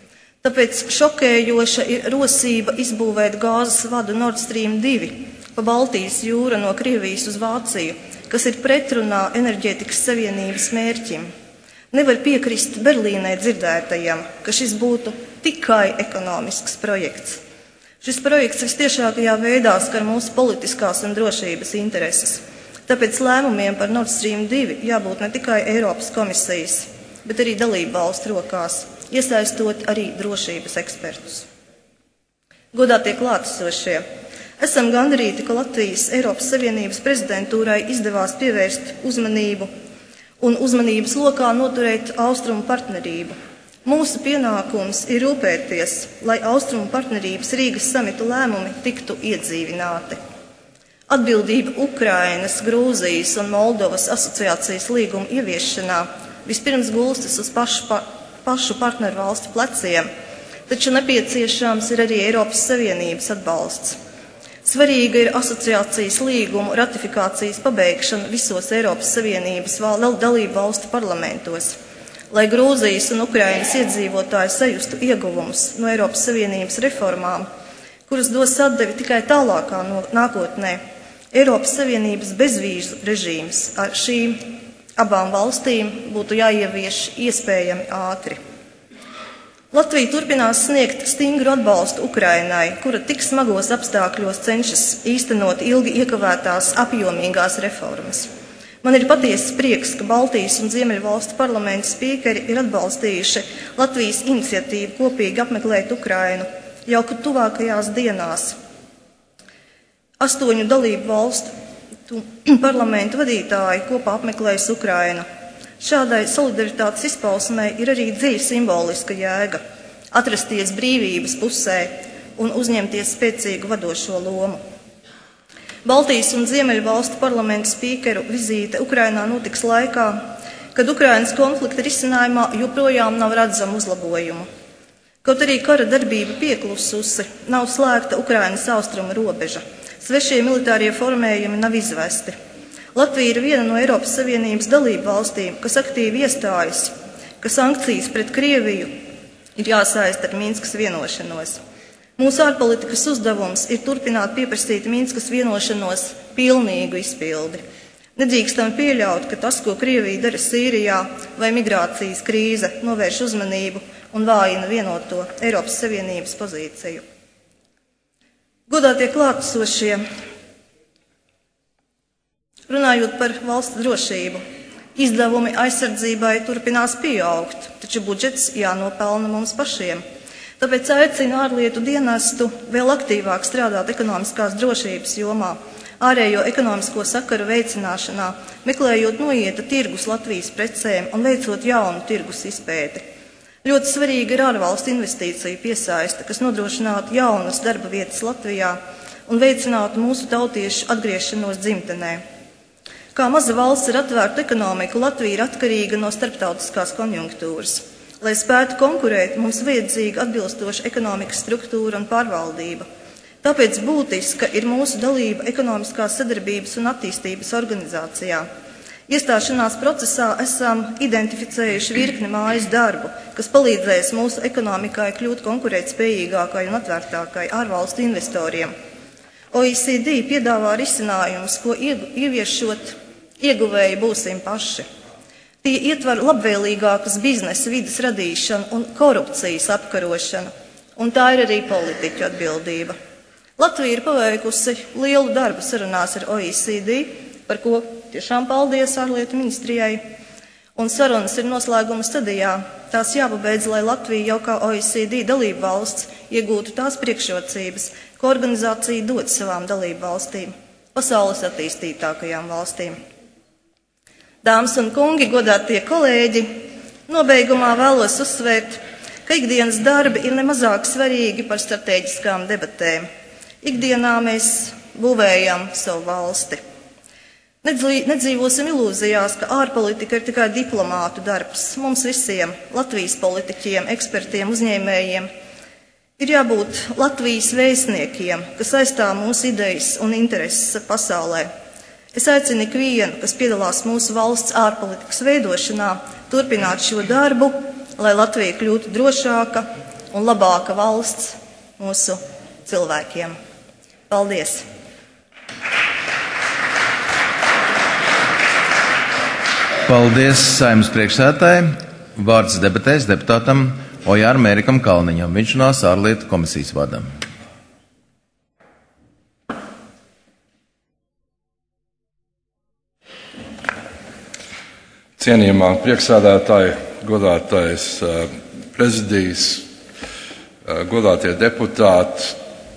Tāpēc šokējoša ir rosība izbūvēt gāzes vadu Nord Stream 2 pa Baltijas jūru no Krievijas uz Vāciju, kas ir pretrunā enerģētikas savienības mērķim. Nevar piekrist Berlīnē dzirdētajam, ka šis būtu tikai ekonomisks projekts. Šis projekts vistiešākajā veidā skar mūsu politiskās un drošības intereses. Tāpēc lēmumiem par Nord Stream 2 jābūt ne tikai Eiropas komisijas, bet arī dalību valstu rokās, iesaistot arī drošības ekspertus. Godātie klātesošie, esam gandarīti, ka Latvijas Eiropas Savienības prezidentūrai izdevās pievērst uzmanību un uzmanības lokā noturēt austrumu partnerību. Mūsu pienākums ir rūpēties, lai austrumu partnerības Rīgas samita lēmumi tiktu iedzīvināti. Atbildība Ukrainas, Grūzijas un Moldovas asociācijas līguma ieviešanā vispirms gulstas uz pašu partneru valstu pleciem, taču nepieciešams ir arī Eiropas Savienības atbalsts. Svarīga ir asociācijas līgumu ratifikācijas pabeigšana visos Eiropas Savienības dalību valstu parlamentos, lai Grūzijas un Ukrainas iedzīvotāji sajustu ieguvumus no Eiropas Savienības reformām, kuras dos atdevi tikai tālākā nākotnē. Eiropas Savienības bezvīzu režīms ar šīm abām valstīm būtu jāievieš iespējami ātri. Latvija turpinās sniegt stingru atbalstu Ukrainai, kura tik smagos apstākļos cenšas īstenot ilgi iekavētās apjomīgās reformas. Man ir patiesas prieks, ka Baltijas un Ziemeļvalstu parlamentu spīkeri ir atbalstījuši Latvijas iniciatīvu kopīgi apmeklēt Ukrainu jau tuvākajās dienās. 8 dalību valstu parlamentu vadītāji kopā apmeklēs Ukrainu. Šādai solidaritātes izpausmei ir arī dziļa simboliska jēga – atrasties brīvības pusē un uzņemties spēcīgu vadošo lomu. Baltijas un Ziemeļvalstu parlamentu spīkeru vizīte Ukrainā notiks laikā, kad Ukrainas konflikta risinājumā joprojām nav redzama uzlabojumu. Kaut arī kara darbība pieklususi, nav slēgta Ukrainas austrumu robeža. Svešie militārie formējumi nav izvesti. Latvija ir viena no Eiropas Savienības dalību valstīm, kas aktīvi iestājas, ka sankcijas pret Krieviju ir jāsaista ar Minskas vienošanos. Mūsu ārpolitikas uzdevums ir turpināt pieprasīt Minskas vienošanos pilnīgu izpildi. Nedrīkstam pieļaut, ka tas, ko Krievija dara Sīrijā vai migrācijas krīze, novērš uzmanību un vājina vienoto Eiropas Savienības pozīciju. Godātie klātesošie, runājot par valsts drošību, izdevumi aizsardzībai turpinās pieaugt, taču budžets jānopelna mums pašiem. Tāpēc aicinu ārlietu dienestu vēl aktīvāk strādāt ekonomiskās drošības jomā, ārējo ekonomisko sakaru veicināšanā, meklējot noieta tirgus Latvijas precēm un veicot jaunu tirgus izpēti. Ļoti svarīga ir ārvalstu investīciju piesaiste, kas nodrošinātu jaunas darba vietas Latvijā un veicinātu mūsu tautiešu atgriešanos dzimtenē. Kā maza valsts ar atvērtu ekonomiku, Latvija ir atkarīga no starptautiskās konjunktūras. Lai spētu konkurēt, mums vajadzīga atbilstoša ekonomikas struktūra un pārvaldība. Tāpēc būtiska ir mūsu dalība ekonomiskās sadarbības un attīstības organizācijā. Iestāšanās procesā esam identificējuši virkni mājas darbu, kas palīdzēs mūsu ekonomikai kļūt konkurētspējīgākai un atvērtākai ārvalstu investoriem. OECD piedāvā risinājumus, ko ieviešot ieguvēji būsim paši. Tie ietver labvēlīgākas biznesa vides radīšanu un korupcijas apkarošanu, un tā ir arī politiķu atbildība. Latvija ir paveikusi lielu darbu sarunās ar OECD, par ko tiešām paldies ārlietu ministrijai, un sarunas ir noslēguma stadijā. Tās jāpabeidz, lai Latvija jau kā OECD dalību valsts iegūtu tās priekšrocības, ko organizācija dod savām dalību valstīm, pasaules attīstītākajām valstīm. Dāmas un kungi, godātie kolēģi, nobeigumā vēlos uzsvērt, ka ikdienas darbi ir nemazāk svarīgi par stratēģiskām debatēm. Ikdienā mēs būvējam savu valsti. Nedzīvosim ilūzijās, ka ārpolitika ir tikai diplomātu darbs. Mums visiem, Latvijas politiķiem, ekspertiem, uzņēmējiem, ir jābūt Latvijas vēstniekiem, kas aizstāv mūsu idejas un intereses pasaulē. Es aicinu ikvienu, kas piedalās mūsu valsts ārpolitikas veidošanā, turpināt šo darbu, lai Latvija kļūtu drošāka un labāka valsts mūsu cilvēkiem. Paldies! Paldies Saeimas priekšsēdētājai. Vārds debatēs deputātam Ojāram Ērikam Kalniņam. Viņš runās ārlietu komisijas vārdā. Cienījamā priekšsēdētāja, godātais prezidijs, godātie deputāti,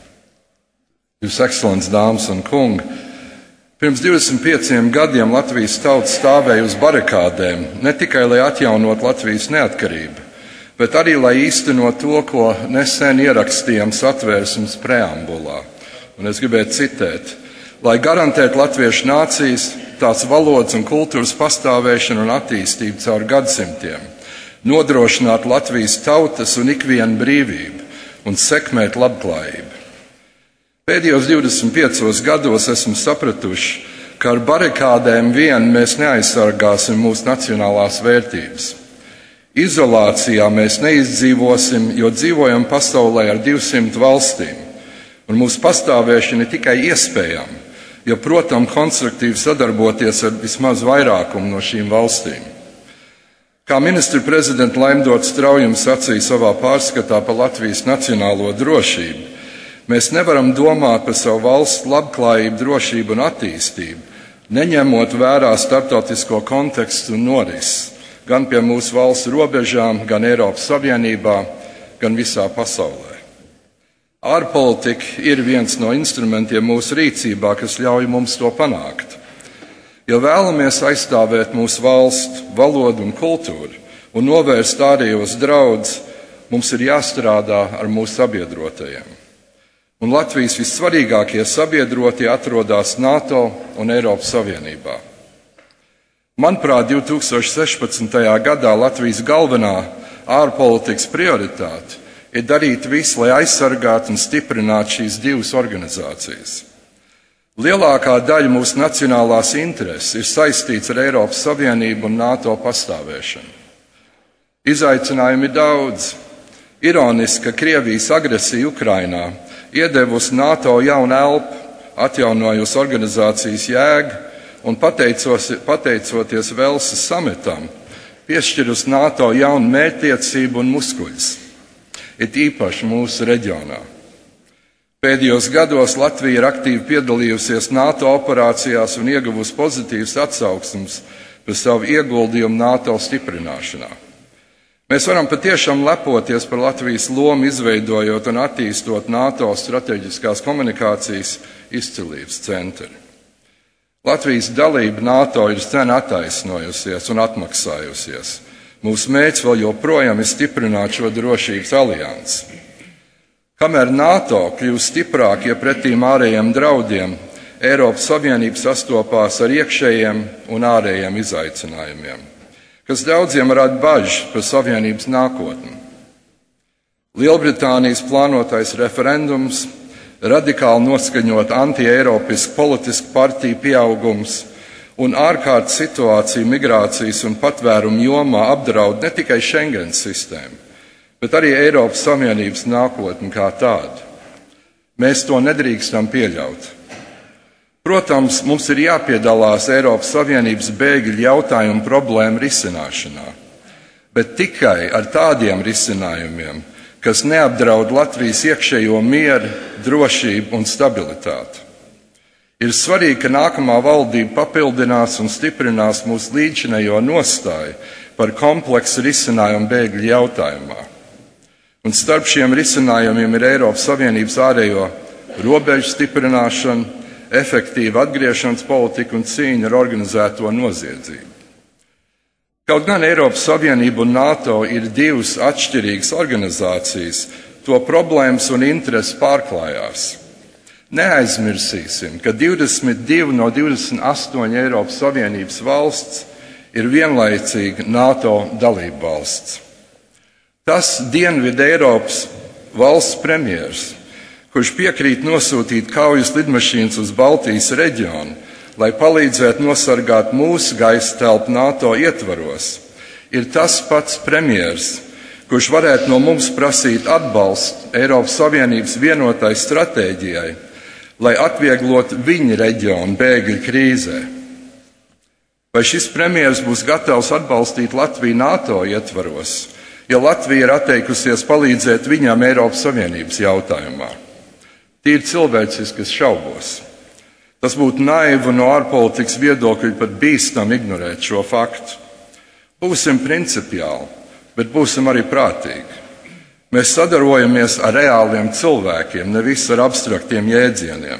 Jūs ekscelences, dāmas un kungi. Pirms 25 gadiem Latvijas tauta stāvēja uz barikādēm, ne tikai lai atjaunot Latvijas neatkarību, bet arī lai īstenot to, ko nesen ierakstījām Satversmes preambulā. Un es gribētu citēt: lai garantētu latviešu nācijas, tās valodas un kultūras pastāvēšanu un attīstību caur gadsimtiem, nodrošināt Latvijas tautas un ikvienu brīvību un sekmēt labklājību. Pēdējos 25 gados esmu sapratuši, ka ar barikādēm vien mēs neaizsargāsim mūsu nacionālās vērtības. Izolācijā mēs neizdzīvosim, jo dzīvojam pasaulē ar 200 valstīm, un mūsu pastāvēšana ir tikai iespējama, ja, protams, konstruktīvi sadarboties ar vismaz vairākumu no šīm valstīm. Kā ministra prezidenta Laimdots Straujums sacīja savā pārskatā par Latvijas nacionālo drošību, mēs nevaram domāt par savu valsts labklājību, drošību un attīstību, neņemot vērā starptautisko kontekstu un norises, gan pie mūsu valsts robežām, gan Eiropas Savienībā, gan visā pasaulē. Ārpolitika ir viens no instrumentiem mūsu rīcībā, kas ļauj mums to panākt. Ja vēlamies aizstāvēt mūsu valstu, valodu un kultūru un novērst ārējos draudus, mums ir jāstrādā ar mūsu sabiedrotajiem. Un Latvijas vissvarīgākie sabiedrotie atrodas NATO un Eiropas Savienībā. Manuprāt, 2016. gadā Latvijas galvenā ārpolitikas prioritāte ir darīt visu, lai aizsargātu un stiprinātu šīs divas organizācijas. Lielākā daļa mūsu nacionālās intereses ir saistīts ar Eiropas Savienību un NATO pastāvēšanu. Izaicinājumi ir daudz. Ironiski, ka Krievijas agresija Ukrainā iedevusi NATO jaunu elpu, atjaunojusi organizācijas jēgu un pateicoties Velsas samitam, piešķirusi NATO jaunu mērķtiecību un muskuļus, it īpaši mūsu reģionā. Pēdējos gados Latvija ir aktīvi piedalījusies NATO operācijās un ieguvusi pozitīvas atsauksmes par savu ieguldījumu NATO stiprināšanā. Mēs varam patiešām lepoties par Latvijas lomu, izveidojot un attīstot NATO strateģiskās komunikācijas izcilības centru. Latvijas dalība NATO ir sen attaisnojusies un atmaksājusies. Mūsu mērķis vēl joprojām ir stiprināt šo drošības aliansi. Kamēr NATO kļūst stiprāk iepretīm ārējiem draudiem, Eiropas Savienība sastopās ar iekšējiem un ārējiem izaicinājumiem, kas daudziem rada bažas par Savienības nākotni. Lielbritānijas plānotais referendums, radikāli noskaņot anti-eiropisku politisku partiju pieaugums un ārkārtas situācija migrācijas un patvērumu jomā apdraud ne tikai Schengens sistēmu, bet arī Eiropas Savienības nākotni kā tādu. Mēs to nedrīkstam pieļaut. Protams, mums ir jāpiedalās Eiropas Savienības bēgļu jautājumu problēmu risināšanā, bet tikai ar tādiem risinājumiem, kas neapdraud Latvijas iekšējo mieru, drošību un stabilitāti. Ir svarīgi, ka nākamā valdība papildinās un stiprinās mūsu līdzinējo nostāju par kompleksu risinājumu bēgļu jautājumā. Un starp šiem risinājumiem ir Eiropas Savienības ārējo robežu stiprināšana, efektīva atgriešanas politika un cīņa ar organizēto noziedzību. Kaut gan Eiropas Savienība un NATO ir divas atšķirīgas organizācijas, to problēmas un intereses pārklājās. Neaizmirsīsim, ka 22 no 28 Eiropas Savienības valsts ir vienlaicīgi NATO dalība valsts. Tas Dienvidu Eiropas valsts premjers, kurš piekrīt nosūtīt kaujas lidmašīnas uz Baltijas reģionu, lai palīdzētu nosargāt mūsu gaisa telpu NATO ietvaros, ir tas pats premjers, kurš varētu no mums prasīt atbalstu Eiropas Savienības vienotai stratēģijai, lai atvieglotu viņa reģionu bēgļu krīzē? Vai šis premjers būs gatavs atbalstīt Latviju NATO ietvaros, ja Latvija ir atteikusies palīdzēt viņam Eiropas Savienības jautājumā? Tīri cilvēciski es šaubos. Tas būtu naivi un no ārpolitikas viedokļa pat bīstam ignorēt šo faktu. Būsim principiāli, bet būsim arī prātīgi. Mēs sadarbojamies ar reāliem cilvēkiem, nevis ar abstraktiem jēdzieniem.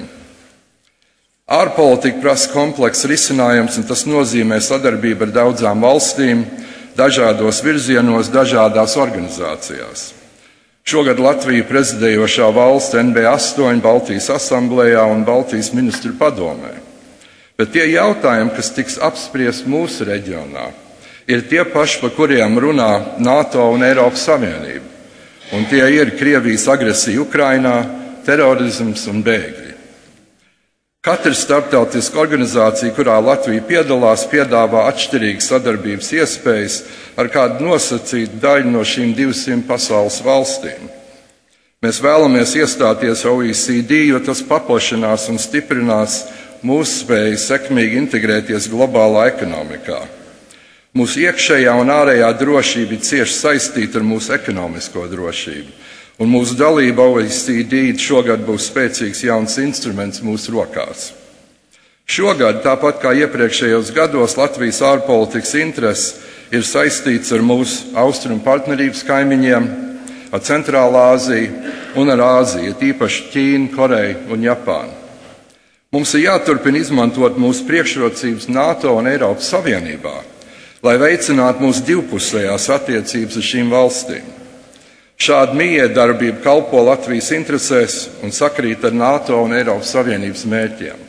Ārpolitika prasa komplekss risinājums, un tas nozīmē sadarbību ar daudzām valstīm, dažādos virzienos, dažādās organizācijās. Šogad Latvija prezidējošā valsts NB8 Baltijas asamblējā un Baltijas ministru padomē. Bet tie jautājumi, kas tiks apspriest mūsu reģionā, ir tie paši, par kuriem runā NATO un Eiropas Savienība. Un tie ir Krievijas agresija Ukrainā, terorisms un bēgļi. Katra starptautiska organizācija, kurā Latvija piedalās, piedāvā atšķirīgas sadarbības iespējas ar kādu nosacītu daļu no šīm 200 pasaules valstīm. Mēs vēlamies iestāties OECD, jo tas paplašinās un stiprinās mūsu spēju sekmīgi integrēties globālā ekonomikā. Mūsu iekšējā un ārējā drošība ir cieši saistīta ar mūsu ekonomisko drošību, un mūsu dalība OECD šogad būs spēcīgs jauns instruments mūsu rokās. Šogad, tāpat kā iepriekšējos gados, Latvijas ārpolitikas intereses ir saistīts ar mūsu austrumu partnerības kaimiņiem, ar Centrālā Āziju un ar Āziju, tīpaši Ķīnu, Koreju un Japānu. Mums ir jāturpina izmantot mūsu priekšrocības NATO un Eiropas Savienībā, lai veicinātu mūsu divpusējās attiecības ar šīm valstīm. Šāda mijiedarbība kalpo Latvijas interesēs un sakrīt ar NATO un Eiropas Savienības mērķiem.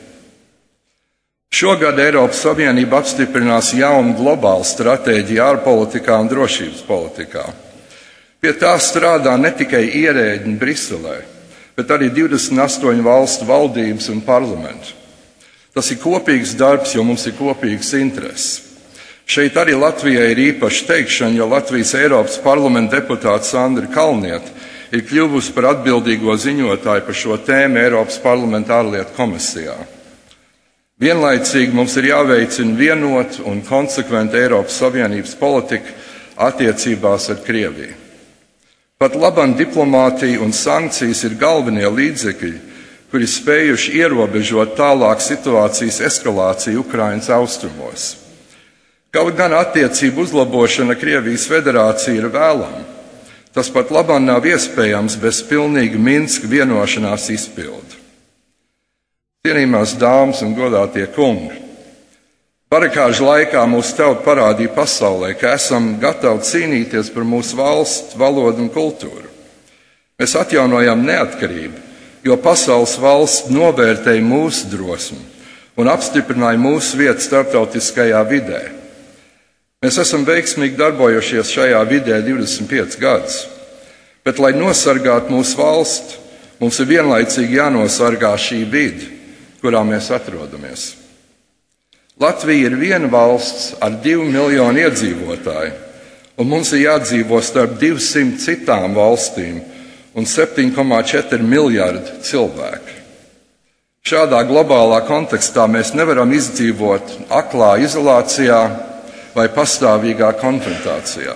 Šogad Eiropas Savienība apstiprinās jaunu globālu stratēģiju ārpolitikā un drošības politikā. Pie tā strādā ne tikai ierēģi Briselē, bet arī 28 valstu valdības un parlamentu. Tas ir kopīgs darbs, jo mums ir kopīgs intereses. Šeit arī Latvijai ir īpaša teikšana, jo Latvijas Eiropas parlamenta deputāte Sandra Kalniete ir kļuvusi par atbildīgo ziņotāju par šo tēmu Eiropas parlamenta ārlietu komisijā. Vienlaicīgi mums ir jāveicina vienota un konsekventa Eiropas Savienības politika attiecībās ar Krieviju. Pat labam diplomātija un sankcijas ir galvenie līdzekļi, kuri spējuši ierobežot tālāk situācijas eskalāciju Ukrainas austrumos. Kaut gan attiecību uzlabošana Krievijas federācija ir vēlama, tas pat labam nav iespējams bez pilnīga Minska vienošanās izpildu. Cienījamās dāmas un godātie kungi, barakāžu laikā mūsu tauta parādīja pasaulē, ka esam gatavi cīnīties par mūsu valsts, valodu un kultūru. Mēs atjaunojam neatkarību, jo pasaules valsts novērtēja mūsu drosmi un apstiprināja mūsu vietu starptautiskajā vidē. Mēs esam veiksmīgi darbojušies šajā vidē 25 gadus, bet, lai nosargātu mūsu valsti, mums ir vienlaicīgi jānosargā šī vide, kurā mēs atrodamies. Latvija ir viena valsts ar 2 miljonu iedzīvotāju, un mums ir jādzīvo starp 200 citām valstīm un 7,4 miljardu cilvēku. Šādā globālā kontekstā mēs nevaram izdzīvot aklā izolācijā vai pastāvīgā konfrontācijā.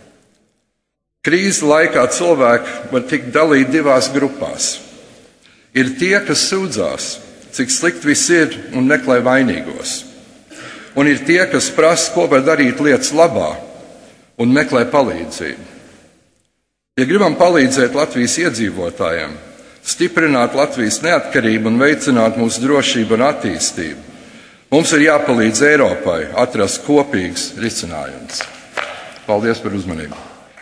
Krīzes laikā cilvēki var tikt dalīti divās grupās. Ir tie, kas sūdzās, cik slikti viss ir un meklē vainīgos. Un ir tie, kas prasa, ko var darīt lietas labā un meklē palīdzību. Ja gribam palīdzēt Latvijas iedzīvotājiem, stiprināt Latvijas neatkarību un veicināt mūsu drošību un attīstību, mums ir jāpalīdz Eiropai atrast kopīgs risinājums. Paldies par uzmanību.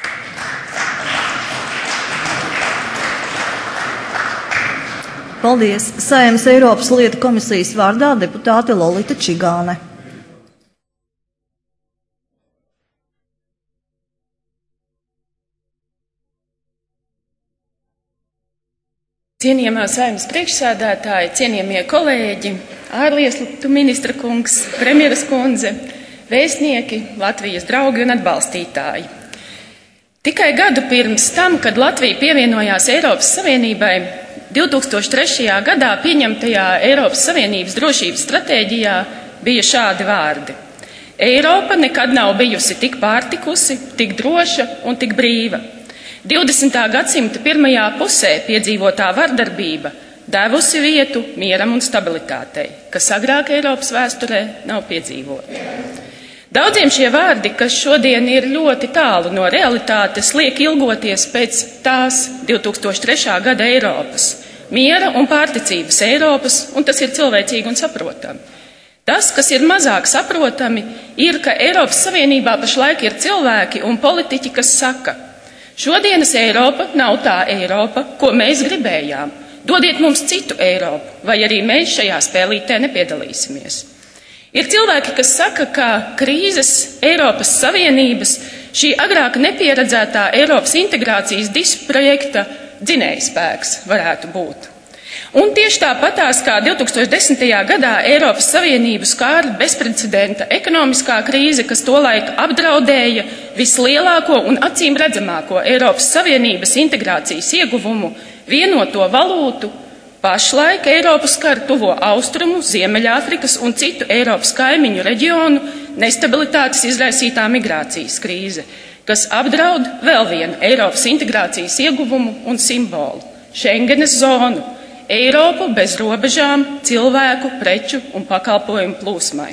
Paldies. Saeimas Eiropas lietu komisijas vārdā deputāte Lolita Čigāne. Cienījamā Saeimas priekšsēdētāji, cienījamie kolēģi, ārlietu ministra kungs, premjeras kundze, vēstnieki, Latvijas draugi un atbalstītāji. Tikai gadu pirms tam, kad Latvija pievienojās Eiropas Savienībai, 2003. gadā pieņemtajā Eiropas Savienības drošības stratēģijā bija šādi vārdi: Eiropa nekad nav bijusi tik pārtikusi, tik droša un tik brīva. 20. gadsimta pirmajā pusē piedzīvotā vardarbība devusi vietu mieram un stabilitātei, kas agrāk Eiropas vēsturē nav piedzīvota. Daudziem šie vārdi, kas šodien ir ļoti tālu no realitātes, liek ilgoties pēc tās 2003. gada Eiropas, miera un pārticības Eiropas, un tas ir cilvēcīgi un saprotami. Tas, kas ir mazāk saprotami, ir, ka Eiropas Savienībā pašlaik ir cilvēki un politiķi, kas saka: šodienas Eiropa nav tā Eiropa, ko mēs gribējām. Dodiet mums citu Eiropu, vai arī mēs šajā spēlītē nepiedalīsimies. Ir cilvēki, kas saka, ka krīzes Eiropas Savienības, šī agrāk nepieredzētā Eiropas integrācijas disprojekta dzinējspēks varētu būt. Un tieši tāpatās kā 2010. gadā Eiropas Savienību skāra bezprecedenta ekonomiskā krīze, kas tolaik apdraudēja vislielāko un acīm redzamāko Eiropas Savienības integrācijas ieguvumu, vienoto valūtu, pašlaik Eiropu skar tuvo austrumu, Ziemeļāfrikas un citu Eiropas kaimiņu reģionu nestabilitātes izraisītā migrācijas krīze, kas apdraud vēl vienu Eiropas integrācijas ieguvumu un simbolu – Schengenes zonu, Eiropu bez robežām, cilvēku, preču un pakalpojumu plūsmai.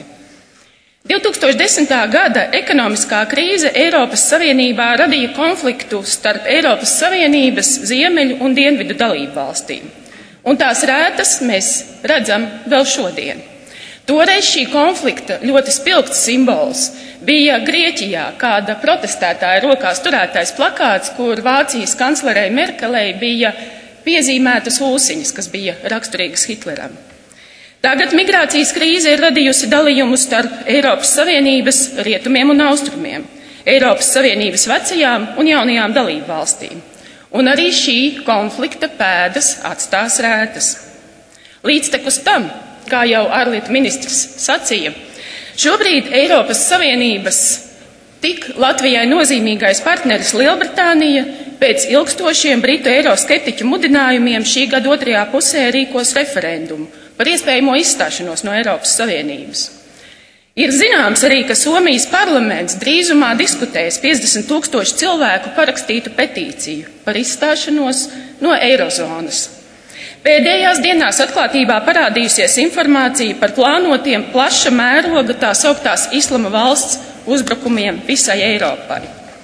2010. gada ekonomiskā krīze Eiropas Savienībā radīja konfliktu starp Eiropas Savienības ziemeļu un dienvidu dalību valstīm. Un tās rētas mēs redzam vēl šodien. Toreiz šī konflikta ļoti spilgts simbols bija Grieķijā kāda protestētāja rokās turētais plakāts, kur Vācijas kanclerei Merkelei bija piezīmētas ūsiņas, kas bija raksturīgas Hitleram. Tagad migrācijas krīze ir radījusi dalījumu starp Eiropas Savienības rietumiem un austrumiem, Eiropas Savienības vecajām un jaunajām dalību valstīm. Un arī šī konflikta pēdas atstās rētas. Līdztekus tam, kā jau ārlietu ministrs sacīja, šobrīd Eiropas Savienības tik Latvijai nozīmīgais partneris Lielbritānija pēc ilgstošiem britu eiroskeptiķu mudinājumiem šī gada otrajā pusē rīkos referendumu par iespējamo izstāšanos no Eiropas Savienības. Ir zināms arī, ka Somijas parlaments drīzumā diskutēs 50 000 cilvēku parakstītu petīciju par izstāšanos no Eirozonas. Pēdējās dienās atklātībā parādījusies informācija par plānotiem plaša mēroga tā sauktās Islama valsts uzbrukumiem visai Eiropai.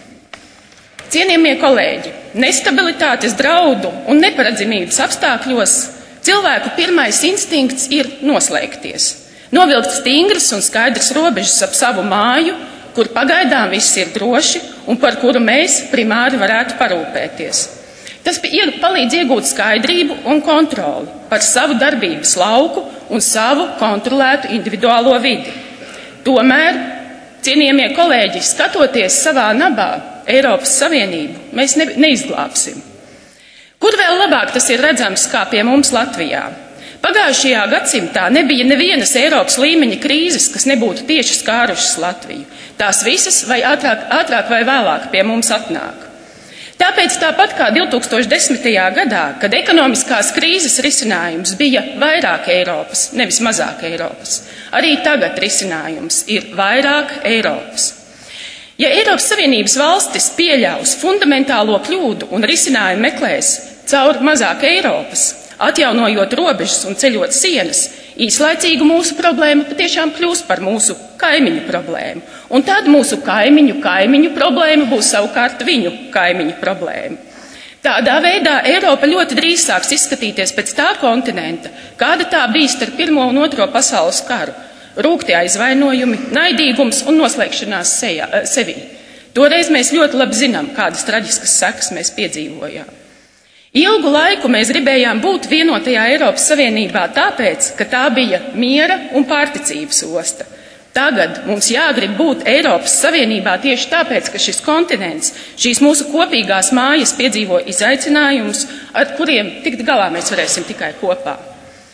Cienījamie kolēģi, nestabilitātes, draudu un neparedzamības apstākļos cilvēku pirmais instinkts ir noslēgties. Novilkt stingras un skaidras robežas ap savu māju, kur pagaidām viss ir droši un par kuru mēs primāri varētu parūpēties. Tas palīdz iegūt skaidrību un kontroli par savu darbības lauku un savu kontrolētu individuālo vidi. Tomēr, cienījamie kolēģi, skatoties savā nabā Eiropas Savienību, mēs neizglābsim. Kur vēl labāk tas ir redzams kā pie mums Latvijā? Pagājušajā gadsimtā nebija nevienas Eiropas līmeņa krīzes, kas nebūtu tieši skārušas Latviju. Tās visas vai ātrāk vai vēlāk pie mums atnāk. Tāpēc tāpat kā 2010. gadā, kad ekonomiskās krīzes risinājums bija vairāk Eiropas, nevis mazāk Eiropas, arī tagad risinājums ir vairāk Eiropas. Ja Eiropas Savienības valstis pieļaus fundamentālo kļūdu un risinājumu meklēs caur mazāk Eiropas, atjaunojot robežas un ceļot sienas, īslaicīgu mūsu problēmu patiešām kļūs par mūsu kaimiņu problēmu. Un tad mūsu kaimiņu problēma būs savukārt viņu kaimiņu problēma. Tādā veidā Eiropa ļoti drīz sāks izskatīties pēc tā kontinenta, kāda tā bija starp Pirmo un Otro pasaules karu. Rūgti aizvainojumi, naidīgums un noslēgšanās sevī. Toreiz mēs ļoti labi zinām, kādas traģiskas sekas mēs piedzīvojām. Ilgu laiku mēs gribējām būt vienotajā Eiropas Savienībā tāpēc, ka tā bija miera un pārticības osta. Tagad mums jāgrib būt Eiropas Savienībā tieši tāpēc, ka šis kontinents, šīs mūsu kopīgās mājas piedzīvo izaicinājumus, ar kuriem tikt galā mēs varēsim tikai kopā.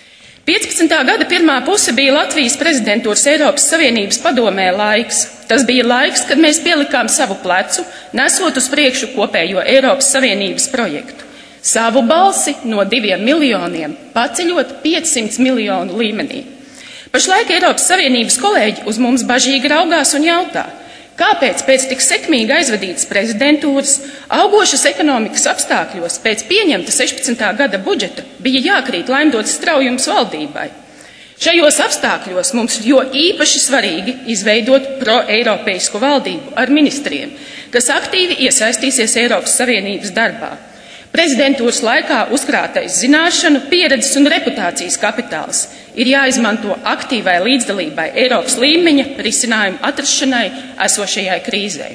15. gada pirmā puse bija Latvijas prezidentūras Eiropas Savienības padomē laiks. Tas bija laiks, kad mēs pielikām savu plecu, nesot uz priekšu kopējo Eiropas Savienības projektu. Savu balsi no 2 miljoniem paceļot 500 miljonu līmenī. Pašlaik Eiropas Savienības kolēģi uz mums bažīgi raugās un jautā, kāpēc pēc tik sekmīgi aizvadītas prezidentūras, augošas ekonomikas apstākļos pēc pieņemta 16. gada budžeta bija jākrīt laimdots straujums valdībai. Šajos apstākļos mums jo īpaši svarīgi izveidot pro-eiropeisku valdību ar ministriem, kas aktīvi iesaistīsies Eiropas Savienības darbā. Prezidentūras laikā uzkrātais zināšanu, pieredzes un reputācijas kapitāls ir jāizmanto aktīvai līdzdalībai Eiropas līmeņa risinājumu atrašanai esošajai krīzē.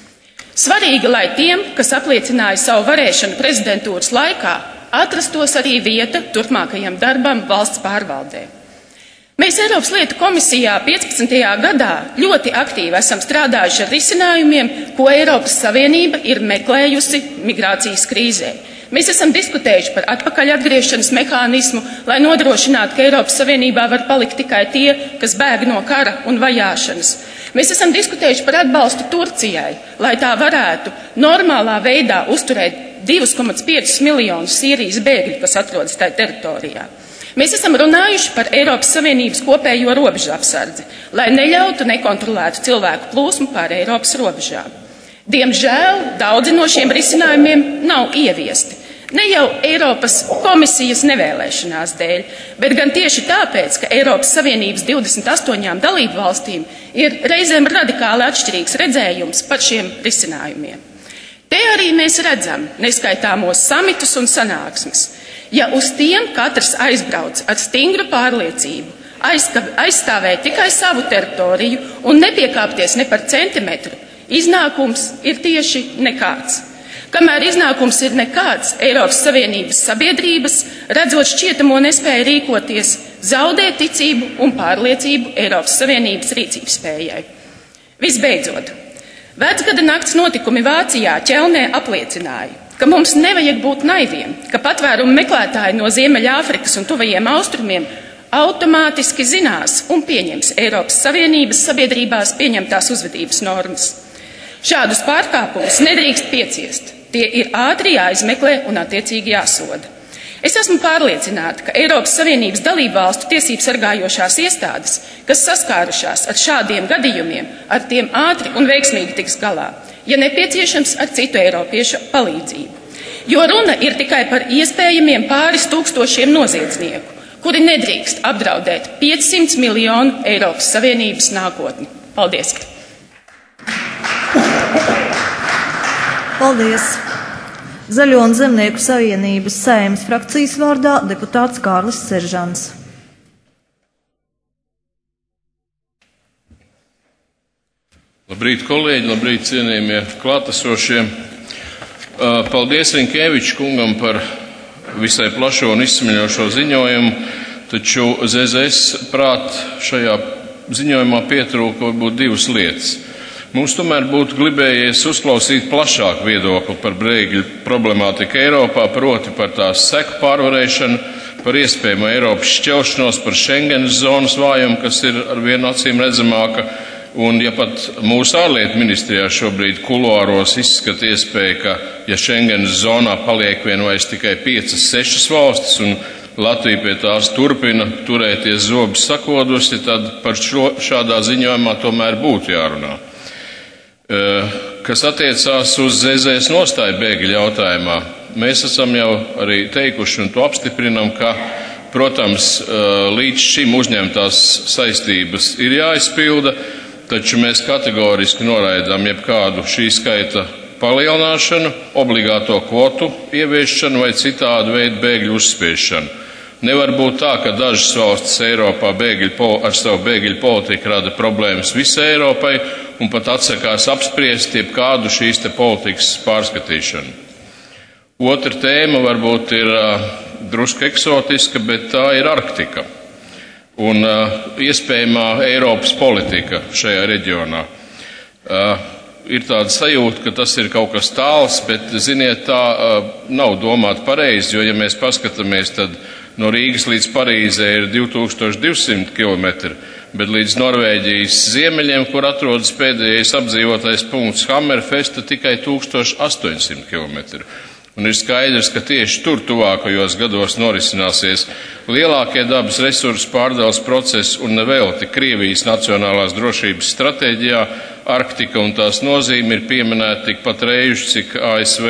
Svarīgi, lai tiem, kas apliecināja savu varēšanu prezidentūras laikā, atrastos arī vieta turpmākajam darbam valsts pārvaldē. Mēs Eiropas lietu komisijā 15. gadā ļoti aktīvi esam strādājuši ar risinājumiem, ko Eiropas Savienība ir meklējusi migrācijas krīzē. Mēs esam diskutējuši par atpakaļ atgriešanas mehānismu, lai nodrošinātu, ka Eiropas Savienībā var palikt tikai tie, kas bēg no kara un vajāšanas. Mēs esam diskutējuši par atbalstu Turcijai, lai tā varētu normālā veidā uzturēt 2,5 miljonus Sīrijas bēgļu, kas atrodas tajā teritorijā. Mēs esam runājuši par Eiropas Savienības kopējo robežu apsardzi, lai neļautu nekontrolētu cilvēku plūsmu pār Eiropas robežām. Diemžēl daudzi no šiem risinājumiem nav ieviesti. Ne jau Eiropas komisijas nevēlēšanās dēļ, bet gan tieši tāpēc, ka Eiropas Savienības 28 dalību valstīm ir reizēm radikāli atšķirīgs redzējums par šiem risinājumiem. Te arī mēs redzam neskaitāmos samitus un sanāksmes. Ja uz tiem katrs aizbrauc ar stingru pārliecību, aizstāvēt tikai savu teritoriju un nepiekāpties ne par centimetru, iznākums ir tieši nekāds. Kamēr iznākums ir nekāds, Eiropas Savienības sabiedrības, redzot šķietamo nespēju rīkoties, zaudē ticību un pārliecību Eiropas Savienības rīcības spējai. Visbeidzot, Vecgada nakts notikumi Vācijā Ķelnē apliecināja, ka mums nevajag būt naiviem, ka patvērumu meklētāji no Ziemeļāfrikas un tuvajiem austrumiem automātiski zinās un pieņems Eiropas Savienības sabiedrībās pieņemtās uzvedības normas. Šādus pārkāpumus nedrīkst pieciest. Tie ir ātri jāizmeklē un attiecīgi jāsoda. Es esmu pārliecināta, ka Eiropas Savienības dalībvalstu tiesību sargājošās iestādes, kas saskārušās ar šādiem gadījumiem, ar tiem ātri un veiksmīgi tiks galā, ja nepieciešams ar citu eiropiešu palīdzību. Jo runa ir tikai par iespējamiem pāris tūkstošiem noziedznieku, kuri nedrīkst apdraudēt 500 miljonu Eiropas Savienības nākotni. Paldies! Paldies! Zaļo un zemnieku savienības Saeimas frakcijas vārdā deputāts Kārlis Seržans. Labrīt, kolēģi, labrīt, cienījamie klātesošie. Paldies Rinkēviča kungam par visai plašo un izsmeļošo ziņojumu, taču ZZS prāt šajā ziņojumā pietrūka varbūt divas lietas. Mums tomēr būtu gribējies uzklausīt plašāku viedokli par bēgļu problemātiku Eiropā, proti par tās seku pārvarēšanu, par iespējamo Eiropas šķelšanos, par Schengenas zonas vājumu, kas ir arvien acīm redzamāka, un ja pat mūsu ārlietu ministrijā šobrīd kuloāros izskata iespēja, ka ja Schengenas zonā paliek vien vairs tikai 5-6 valstis un Latvija pie tās turpina turēties zobus sakodusi, tad par šādā ziņojumā tomēr būtu jārunā. Kas attiecās uz ZZS nostāju bēgļu jautājumā, mēs esam jau arī teikuši un to apstiprinam, ka, protams, līdz šim uzņemtās saistības ir jāizpilda, taču mēs kategoriski noraidām jebkādu šī skaita palielināšanu, obligāto kvotu ieviešanu vai citādu veidu bēgļu uzspiešanu. Nevar būt tā, ka dažas valstis Eiropā ar savu bēgļu politiku rada problēmas visai Eiropai un pat atsakās apspriest jebkādu šīs te politikas pārskatīšanu. Otra tēma varbūt ir drusku eksotiska, bet tā ir Arktika un iespējamā Eiropas politika šajā reģionā. Ir tāda sajūta, ka tas ir kaut kas tāls, bet, ziniet, tā nav domāta pareizi, jo, ja mēs paskatāmies, tad no Rīgas līdz Parīzē ir 2200 km, bet līdz Norvēģijas ziemeļiem, kur atrodas pēdējais apdzīvotais punkts Hammerfesta, tikai 1800 km. Un ir skaidrs, ka tieši tur tuvākajos gados norisināsies lielākie dabas resursu pārdales procesi un nevelti Krievijas nacionālās drošības stratēģijā Arktika un tās nozīme ir pieminēta tikpat reižu, cik ASV.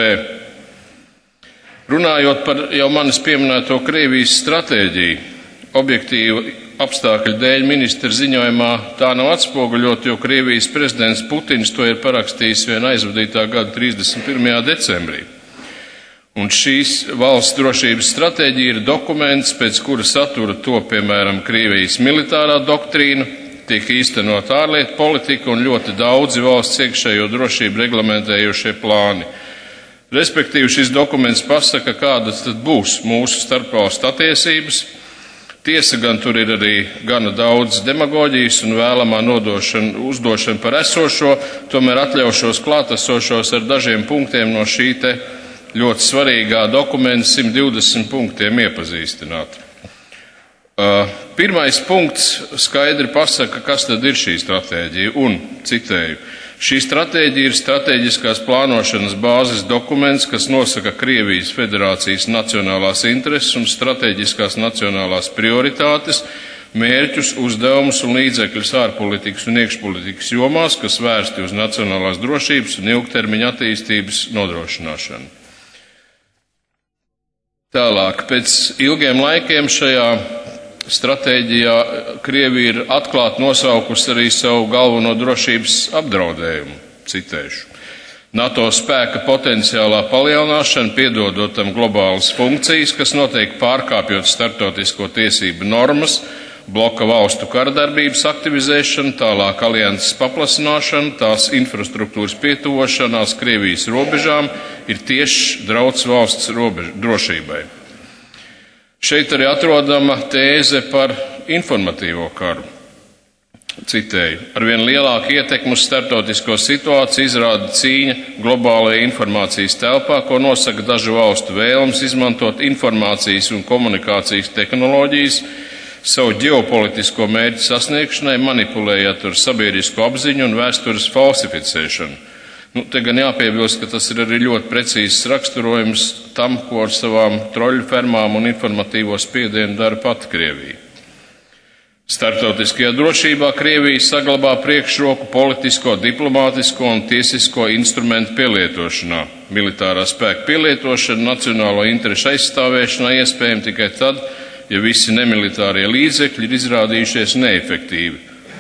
Runājot par jau manis pieminēto Krievijas stratēģiju, objektīvu apstākļu dēļ ministra ziņojumā tā nav atspoguļot, jo Krievijas prezidents Putins to ir parakstījis vien aizvadītā gada 31. decembrī. Un šīs valsts drošības stratēģija ir dokuments, pēc kura satura to, piemēram, Krievijas militārā doktrīna, tiek īstenot ārlietu politika un ļoti daudzi valsts iekšējo drošību reglamentējošie plāni. Respektīvi, šis dokuments pasaka, kādas tad būs mūsu starpvalstu attiecības. Tiesa gan tur ir arī gana daudz demagoģijas un vēlamā uzdošana par esošo, tomēr atļaušos klātesošos ar dažiem punktiem no šī te ļoti svarīgā dokumenta 120 punktiem iepazīstināt. Pirmais punkts skaidri pasaka, kas tad ir šī stratēģija, un, citēju, šī stratēģija ir strateģiskās plānošanas bāzes dokuments, kas nosaka Krievijas Federācijas nacionālās intereses un strateģiskās nacionālās prioritātes, mērķus, uzdevumus un līdzekļus ārpolitikas un iekšpolitikas jomās, kas vērsti uz nacionālās drošības un ilgtermiņa attīstības nodrošināšanu. Tālāk, pēc ilgiem laikiem šajā stratēģijā Krievija ir atklāti nosaukusi arī savu galveno drošības apdraudējumu, citēšu. NATO spēka potenciālā palielināšana, piedodot tam globālas funkcijas, kas notiek pārkāpjot starptautisko tiesību normas, bloka valstu karadarbības aktivizēšana, tālāk alianses paplasināšana, tās infrastruktūras pietuvošanās Krievijas robežām ir tieši drauds valsts drošībai. Šeit arī atrodama tēze par informatīvo karu. Citēju, arvien lielāku ietekmi uz starptautisko situāciju izrāda cīņa globālajā informācijas telpā, ko nosaka dažu valstu vēlmes izmantot informācijas un komunikācijas tehnoloģijas savu ģeopolitisko mērķu sasniegšanai, manipulējot ar sabiedrisko apziņu un vēstures falsificēšanu. Te gan jāpiebilst, ka tas ir arī ļoti precīzs raksturojums tam, ko ar savām troļu fermām un informatīvo spiedienu dara pati Krievija. Starptautiskajā drošībā Krievija saglabā priekšroku politisko, diplomātisko un tiesisko instrumentu pielietošanā. Militārā spēka pielietošana nacionālo interešu aizstāvēšanā iespējama tikai tad, ja visi nemilitārie līdzekļi ir izrādījušies neefektīvi.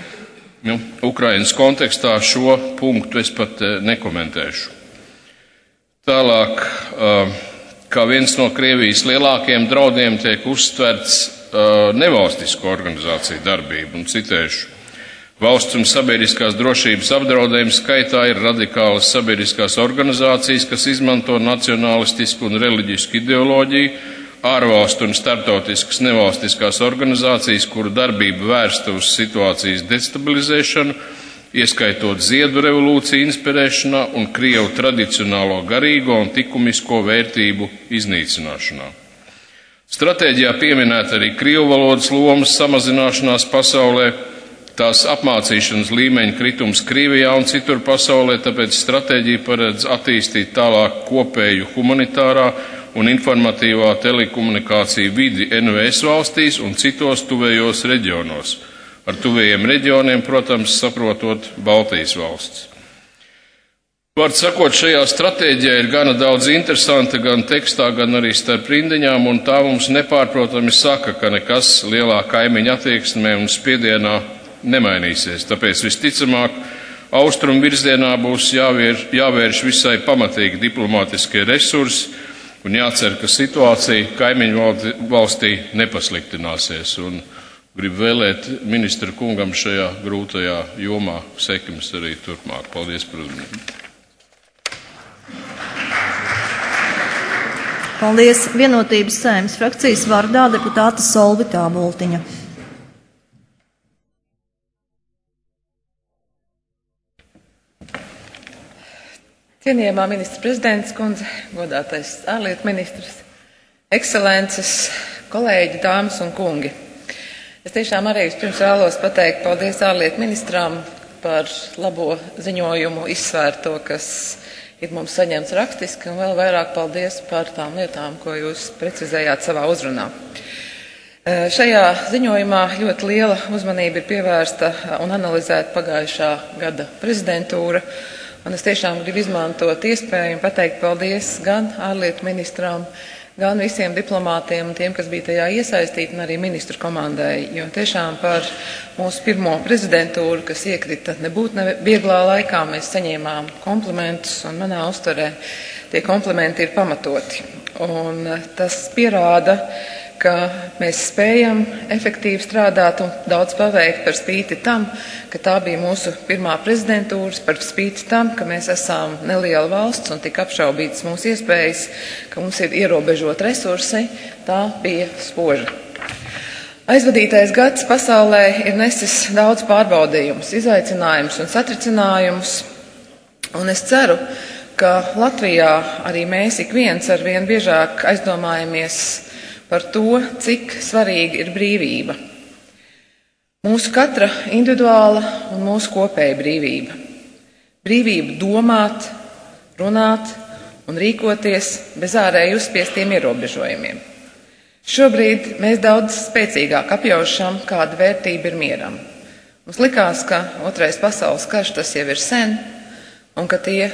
Ukrainas kontekstā šo punktu es pat nekomentēšu. Tālāk, kā viens no Krievijas lielākajiem draudiem tiek uztverts nevalstisko organizāciju darbību, un citēšu. Valsts un sabiedriskās drošības apdraudējuma skaitā ir radikālas sabiedriskās organizācijas, kas izmanto nacionālistisku un reliģisku ideoloģiju, ārvalstu un starptautiskas nevalstiskās organizācijas, kuru darbība vērsta uz situācijas destabilizēšanu, ieskaitot ziedu revolūciju inspirēšanā un Krievu tradicionālo garīgo un likumisko vērtību iznīcināšanā. Stratēģijā pieminēta arī Krievu valodas lomas samazināšanās pasaulē, tās apmācīšanas līmeņa kritums Krievijā un citur pasaulē, tāpēc stratēģija paredz attīstīt tālāk kopēju humanitārā un informatīvā telekomunikāciju vidi NVS valstīs un citos tuvējos reģionos. Ar tuvējiem reģioniem, protams, saprotot Baltijas valsts. Vārds sakot, šajā stratēģijā ir gana daudz interesanta gan tekstā, gan arī starp rindiņām, un tā mums nepārprotami saka, ka nekas lielā kaimiņa attieksmē un spiedienā nemainīsies. Tāpēc visticamāk, austrumu virzienā būs jāvērš visai pamatīgi diplomātiskie resursi, un jācer, ka situācija kaimiņu valstī nepasliktināsies. Un gribu vēlēt ministra kungam šajā grūtajā jomā sekmes arī turpmāk. Paldies par uzmanību. Paldies. Vienotības Saeimas frakcijas vārdā deputāte Solvita Bultiņa. Cienījamā ministra prezidents kundze, godātais ārlietu ministrs, ekscelences, kolēģi, dāmas un kungi. Es tiešām arī vispirms vēlos pateikt paldies ārlietu ministram par labo ziņojumu, izsvērto, kas ir mums saņemts rakstiski, un vēl vairāk paldies par tām lietām, ko jūs precizējāt savā uzrunā. Šajā ziņojumā ļoti liela uzmanība ir pievērsta un analizēta pagājušā gada prezidentūra, un es tiešām gribu izmantot iespēju un pateikt paldies gan ārlietu ministram, gan visiem diplomātiem un tiem, kas bija tajā iesaistīti, un arī ministru komandai, jo tiešām par mūsu pirmo prezidentūru, kas iekrita nebūtu vieglā laikā, mēs saņēmām komplimentus, un manā uztverē tie komplimenti ir pamatoti. Un tas pierāda, ka mēs spējam efektīvi strādāt un daudz paveikt par spīti tam, ka tā bija mūsu pirmā prezidentūras, par spīti tam, ka mēs esam neliela valsts un tik apšaubītas mūsu iespējas, ka mums ir ierobežot resursi, tā bija spoža. Aizvadītais gads pasaulē ir nesis daudz pārbaudījumus, izaicinājumus un satricinājumus, un es ceru, ka Latvijā arī mēs ik viens arvien biežāk aizdomājamies par to, cik svarīga ir brīvība. Mūsu katra individuāla un mūsu kopēja brīvība. Brīvība domāt, runāt un rīkoties bez ārēji uzspiestiem ierobežojumiem. Šobrīd mēs daudz spēcīgāk apjaušam, kāda vērtība ir mieram. Mums likās, ka otrais pasaules karš tas jau ir sen, un ka tie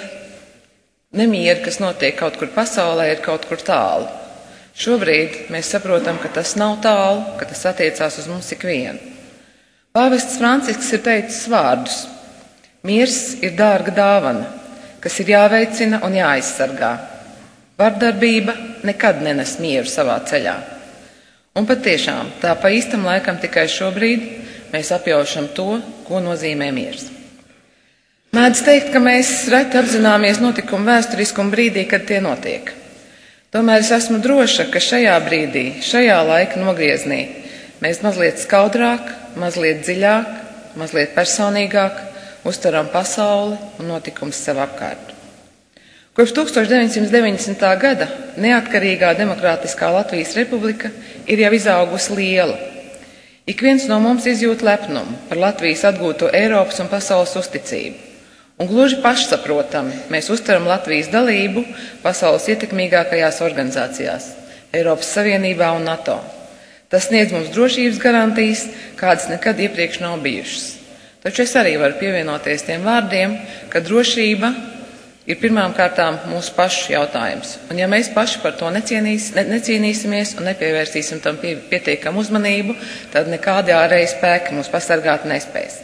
nemieri, kas notiek kaut kur pasaulē, ir kaut kur tālu. Šobrīd mēs saprotam, ka tas nav tālu, ka tas attiecās uz mums ikvienu. Pāvests Francisks ir teicis vārdus: miers ir dārga dāvana, kas ir jāveicina un jāaizsargā. Vardarbība nekad nenes mieru savā ceļā. Un patiešām tā pa īstam laikam tikai šobrīd mēs apjaušam to, ko nozīmē miers. Mēdz teikt, ka mēs reti apzināmies notikumu vēsturiskumu brīdī, kad tie notiek. Tomēr es esmu droša, ka šajā brīdī, šajā laika nogrieznī, mēs mazliet skaudrāk, mazliet dziļāk, mazliet personīgāk uztveram pasauli un notikumus sev apkārt. Kopš 1990. gada neatkarīgā demokrātiskā Latvijas republika ir jau izaugusi liela. Ik viens no mums izjūt lepnumu par Latvijas atgūto Eiropas un pasaules uzticību. Un gluži pašsaprotami mēs uztveram Latvijas dalību pasaules ietekmīgākajās organizācijās – Eiropas Savienībā un NATO. Tas sniedz mums drošības garantijas, kādas nekad iepriekš nav bijušas. Taču es arī varu pievienoties tiem vārdiem, ka drošība ir pirmām kārtām mūsu pašu jautājums. Un ja mēs paši par to necīnīsimies un nepievērsīsim tam pietiekamu uzmanību, tad nekādi ārēji spēki mūs pasargāt nespēs.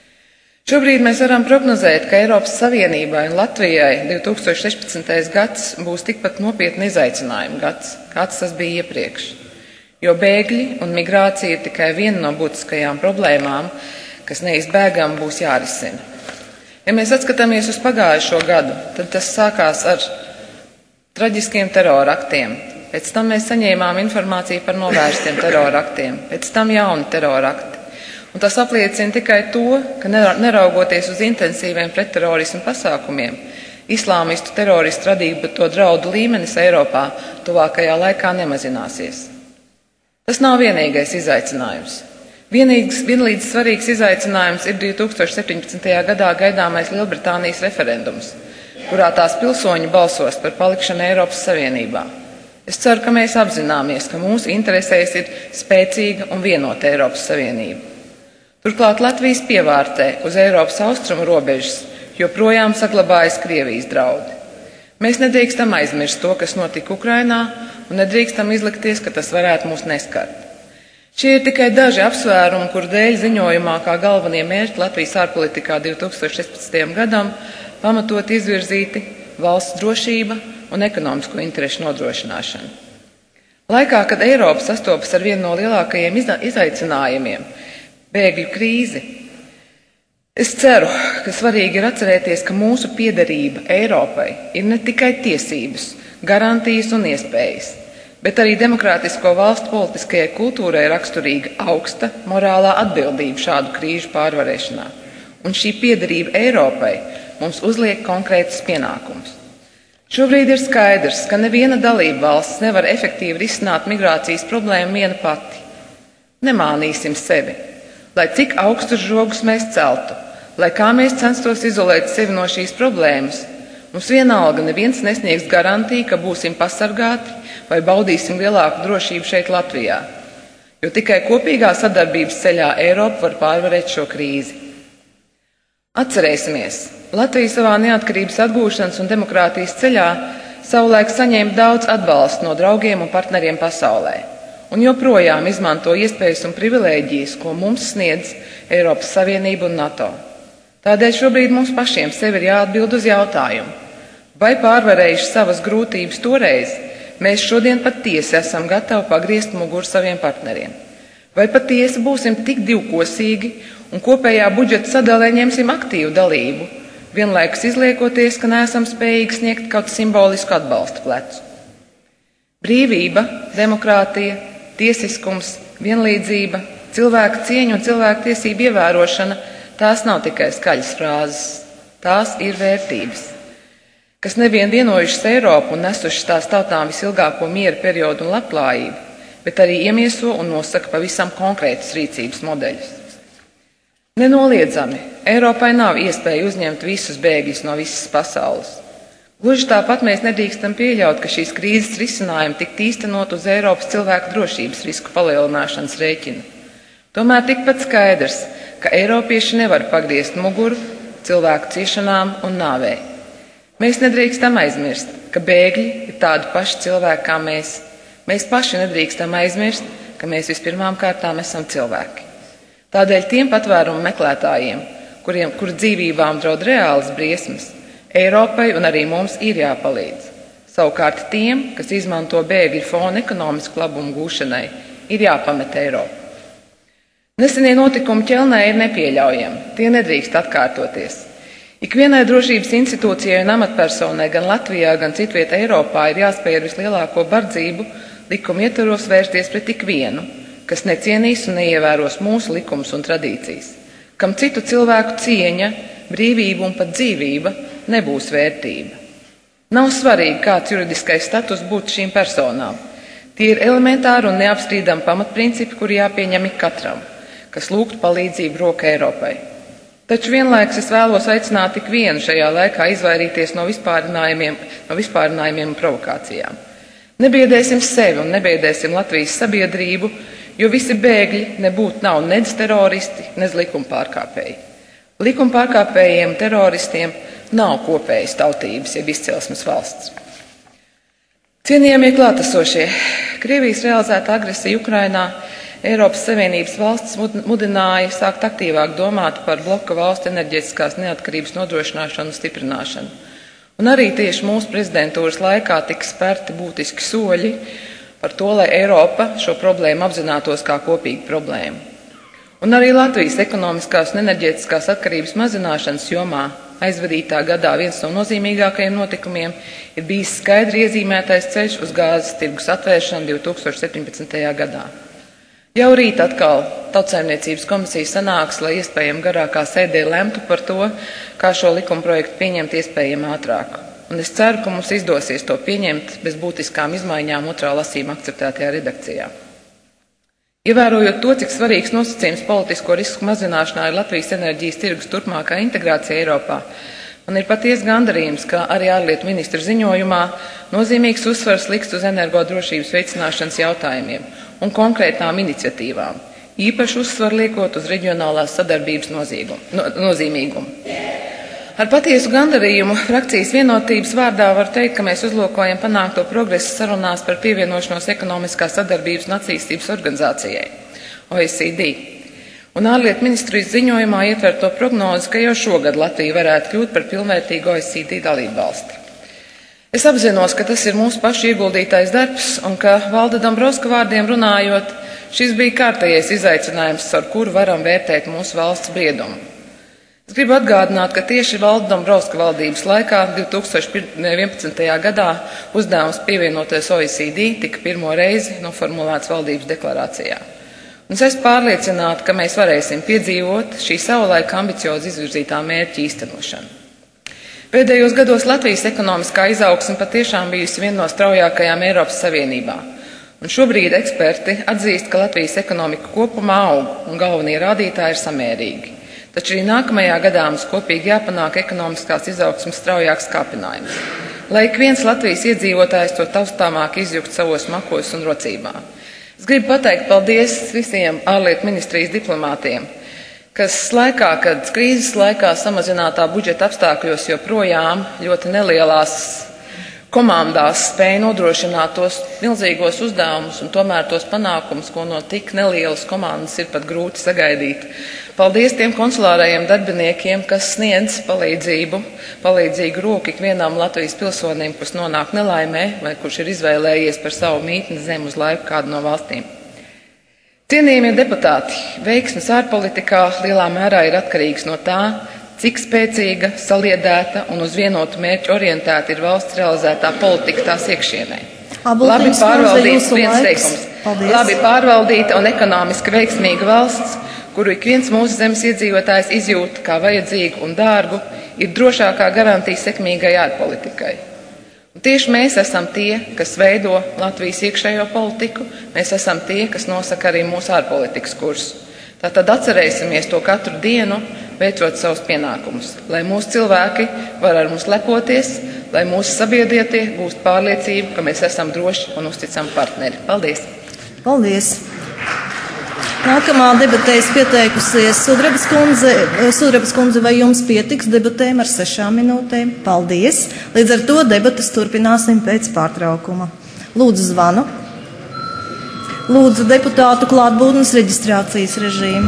Šobrīd mēs varam prognozēt, ka Eiropas Savienībai un Latvijai 2016. gads būs tikpat nopietni izaicinājumu gads, kāds tas bija iepriekš. Jo bēgļi un migrācija ir tikai viena no būtiskajām problēmām, kas neizbēgami būs jārisina. Ja mēs atskatāmies uz pagājušo gadu, tad tas sākās ar traģiskiem teroraktiem. Pēc tam mēs saņēmām informāciju par novērstiem teroraktiem, pēc tam jauni terorakti. Un tas apliecina tikai to, ka neraugoties uz intensīviem pretterorismu pasākumiem, islāmistu teroristu radīto draudu līmenis Eiropā tuvākajā laikā nemazināsies. Tas nav vienīgais izaicinājums. Vienlīdz svarīgs izaicinājums ir 2017. gadā gaidāmais Lielbritānijas referendums, kurā tās pilsoņi balsos par palikšanu Eiropas Savienībā. Es ceru, ka mēs apzināmies, ka mūsu interesēs ir spēcīga un vienota Eiropas Savienība. Turklāt Latvijas pievārtē uz Eiropas austrumu robežas joprojām saglabājas Krievijas draudi. Mēs nedrīkstam aizmirst to, kas notika Ukrainā, un nedrīkstam izlikties, ka tas varētu mūs neskart. Šie ir tikai daži apsvērumi, kuru dēļ ziņojumā kā galvenie mērķi Latvijas ārpolitikā 2016. gadam pamatot izvirzīti valsts drošība un ekonomisko interešu nodrošināšana. Laikā, kad Eiropa sastopas ar vienu no lielākajiem izaicinājumiem – bēgļu krīzi. Es ceru, ka svarīgi ir atcerēties, ka mūsu piederība Eiropai ir ne tikai tiesības, garantijas un iespējas, bet arī demokrātisko valstu politiskajai kultūrai raksturīga augsta morālā atbildība šādu krīžu pārvarēšanā. Un šī piederība Eiropai mums uzliek konkrētus pienākumus. Šobrīd ir skaidrs, ka neviena dalība valsts nevar efektīvi risināt migrācijas problēmu viena pati. Nemānīsim sevi, lai cik augstus žogus mēs celtu, lai kā mēs censtos izolēt sevi no šīs problēmas, mums vienalga neviens nesniegs garantiju, ka būsim pasargāti vai baudīsim lielāku drošību šeit Latvijā, jo tikai kopīgā sadarbības ceļā Eiropa var pārvarēt šo krīzi. Atcerēsimies, Latvija savā neatkarības atgūšanas un demokrātijas ceļā savulaik saņēma daudz atbalstu no draugiem un partneriem pasaulē, un joprojām izmanto iespējas un privilēģijas, ko mums sniedz Eiropas Savienība un NATO. Tādēļ šobrīd mums pašiem sev ir jāatbild uz jautājumu, vai pārvarējuši savas grūtības toreiz, mēs šodien patiesi esam gatavi pagriezt muguru saviem partneriem. Vai patiesi būsim tik divkosīgi un kopējā budžeta sadalē ņemsim aktīvu dalību, vienlaikus izliekoties, ka neesam spējīgi sniegt kaut simbolisku atbalstu plecu. Brīvība, demokrātija, tiesiskums, vienlīdzība, cilvēka cieņa un cilvēka tiesība ievērošana, tās nav tikai skaļas frāzes, tās ir vērtības, kas nevien vienojušas Eiropu un nesušas tās tautām visilgāko miera periodu un labklājību, bet arī iemieso un nosaka pavisam konkrētus rīcības modeļus. Nenoliedzami, Eiropai nav iespēja uzņemt visus bēgļus no visas pasaules. Gluži tāpat mēs nedrīkstam pieļaut, ka šīs krīzes risinājumi tiktu īstenot uz Eiropas cilvēku drošības risku palielināšanas rēķina. Tomēr tikpat skaidrs, ka eiropieši nevar pagriezt muguru cilvēku ciešanām un nāvei. Mēs nedrīkstam aizmirst, ka bēgļi ir tādi paši cilvēki kā mēs. Mēs paši nedrīkstam aizmirst, ka mēs vispirmām kārtām esam cilvēki. Tādēļ tiem patvērumu meklētājiem, kuru dzīvībām draud reālas briesmas, Eiropai un arī mums ir jāpalīdz. Savukārt tiem, kas izmanto bēgļu fonu ekonomisku labumu gūšanai, ir jāpamet Eiropu. Nesenie notikumi Ķelnē ir nepieļaujami, tie nedrīkst atkārtoties. Ikvienai drošības institūcijai un amatpersonai gan Latvijā, gan citvietā Eiropā ir jāspēj ar vislielāko bardzību likuma ietvaros vērsties pret ikvienu, kas necienīs un neievēros mūsu likumus un tradīcijas, kam citu cilvēku cieņa, brīvība un pat dzīvība nebūs vērtība. Nav svarīgi, kāds juridiskais status būtu šīm personām. Tie ir elementāri un neapstrīdami pamatprincipi, kuri jāpieņem ikatram, kas lūgtu palīdzību roku Eiropai. Taču vienlaikus es vēlos aicināt ikvienu šajā laikā izvairīties no vispārinājumiem un provokācijām. Nebiedēsim sevi un nebiedēsim Latvijas sabiedrību, jo visi bēgļi nebūtu nav nedz teroristi, nedz likuma pārkāpēji. Likuma pārkāpējiem, teroristiem nav kopējas tautības, jeb izcelsmes valsts. Cienījamie klātesošie, Krievijas realizēta agresija Ukrainā Eiropas Savienības valsts mudināja sākt aktīvāk domāt par bloka valstu enerģētiskās neatkarības nodrošināšanu un stiprināšanu. Un arī tieši mūsu prezidentūras laikā tika spērti būtiski soļi par to, lai Eiropa šo problēmu apzinātos kā kopīgu problēmu. Un arī Latvijas ekonomiskās un enerģētiskās atkarības mazināšanas jomā aizvadītā gadā viens no nozīmīgākajiem notikumiem ir bijis skaidri iezīmētais ceļš uz gāzes tirgus atvēršanu 2017. gadā. Jau rīt atkal Tautsaimniecības komisija sanāks, lai iespējami garākā sēdē lemtu par to, kā šo likumprojektu pieņemt iespējami ātrāk. Un es ceru, ka mums izdosies to pieņemt bez būtiskām izmaiņām otrā lasījuma akceptētajā redakcijā. Ievērojot to, cik svarīgs nosacījums politisko risku mazināšanā ir Latvijas enerģijas tirgus turpmākā integrācija Eiropā, man ir patiesi gandarījums, ka arī ārlietu ministra ziņojumā nozīmīgs uzsvars liks uz energodrošības veicināšanas jautājumiem un konkrētām iniciatīvām, īpaši uzsvaru liekot uz reģionālās sadarbības nozīmīgumu. Ar patiesu gandarījumu frakcijas vienotības vārdā var teikt, ka mēs uzlūkojam panākto progresu sarunās par pievienošanos ekonomiskās sadarbības un attīstības organizācijai, OECD. Un ārlietu ministrijas ziņojumā ietver to prognozi, ka jau šogad Latvija varētu kļūt par pilnvērtīgu OECD dalību valsti. Es apzinos, ka tas ir mūsu pašu ieguldītais darbs un ka Valda Dombrovska vārdiem runājot, šis bija kārtējais izaicinājums, ar kuru varam vērtēt mūsu valsts briedumu. Es gribu atgādināt, ka tieši Valda Dombrovska valdības laikā 2011. gadā uzdevums pievienoties OECD tika pirmo reizi noformulēts valdības deklarācijā. Un es esmu pārliecināta, ka mēs varēsim piedzīvot šī savulaika ambiciozi izvirzītā mērķa īstenošanu. Pēdējos gados Latvijas ekonomiskā izaugsme patiešām bijusi viena no straujākajām Eiropas Savienībā. Un šobrīd eksperti atzīst, ka Latvijas ekonomika kopumā aug un galvenie rādītāji ir samērīgi. Taču arī nākamajā gadā mums kopīgi jāpanāk ekonomiskās izaugsmes straujāks kāpinājums, lai ik viens Latvijas iedzīvotājs to taustāmāk izjūt savos makos un rocībā. Es gribu pateikt paldies visiem ārlietu ministrijas diplomātiem, kas laikā, kad krīzes laikā samazinātā budžeta apstākļos joprojām ļoti nelielās komandās spēja nodrošināt tos milzīgos uzdevumus un tomēr tos panākumus, ko no tik nelielas komandas ir pat grūti sagaidīt. Paldies tiem konsulārajiem darbiniekiem, kas sniedz palīdzīgu roku ikvienam Latvijas pilsonim, kas nonāk nelaimē vai kurš ir izvēlējies par savu mītni zemi uz laiku kādu no valstīm. Cienījamie deputāti, veiksmes ārpolitikā lielā mērā ir atkarīgs no tā, cik spēcīga, saliedēta un uz vienotu mērķu orientēta ir valsts realizētā politika tās iekšienē. Labi pārvaldīta un ekonomiski veiksmīga valsts, kuru ik viens mūsu zemes iedzīvotājs izjūt kā vajadzīgu un dārgu, ir drošākā garantija sekmīgai ārpolitikai. Un tieši mēs esam tie, kas veido Latvijas iekšējo politiku, mēs esam tie, kas nosaka arī mūsu ārpolitikas kursu. Tātad atcerēsimies to katru dienu, veicot savus pienākumus, lai mūsu cilvēki var ar mums lepoties, lai mūsu sabiedrietie gūst pārliecību, ka mēs esam droši un uzticami partneri. Paldies! Paldies! Nākamā debatēs pieteikusies Sudrabas kundze. Sudrabas kundze, vai jums pietiks debatēm ar 6 minūtēm? Paldies! Līdz ar to debatas turpināsim pēc pārtraukuma. Lūdzu zvanu. Lūdzu deputātu klātbūtnes reģistrācijas režīmu.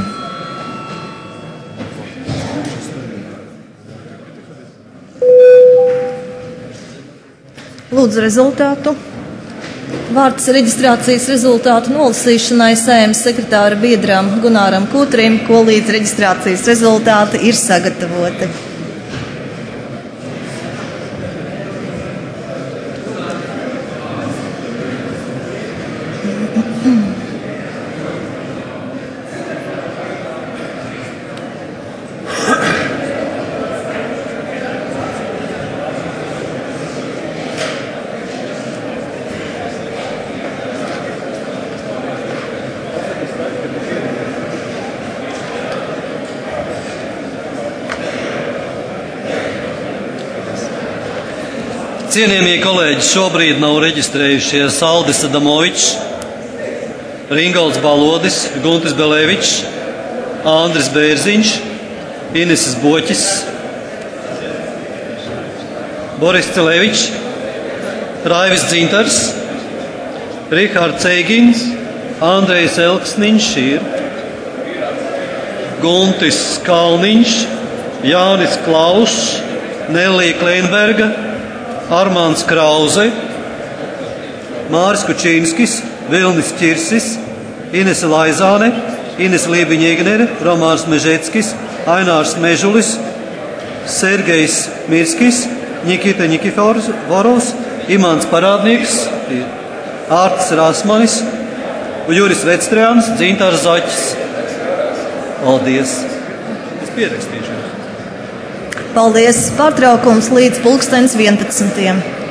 Lūdzu rezultātu. Vārds reģistrācijas rezultātu nolasīšanai Saeimas sekretāra biedram Gunāram Kūtrim, ko līdz reģistrācijas rezultāti ir sagatavoti. Cienījamie kolēģi, šobrīd nav reģistrējušies Aldis Adamovičs, Ringolds Balodis, Guntis Belēvičs, Andris Bērziņš, Ineses Boķis, Boris Celevičs, Raivis Dzintars, Rihards Eigins, Andrejs Elksniņš ir, Guntis Kalniņš, Jānis Klauss, Nelija Kleinberga, Armāns Krauze, Māris Kučīnskis, Vilnis Čirsis, Inese Laizāne, Inese Liebiņa-Ignere, Romāns Mežeckis, Ainārs Mežulis, Sergejs Mirskis, Nikita Nikiforovs, Imants Parādnieks, Ārtis Rasmanis, Juris Vecstrēns, Dzintārs Zaķis. Paldies! Es pierakstīšu. Paldies! Pārtraukums līdz 11.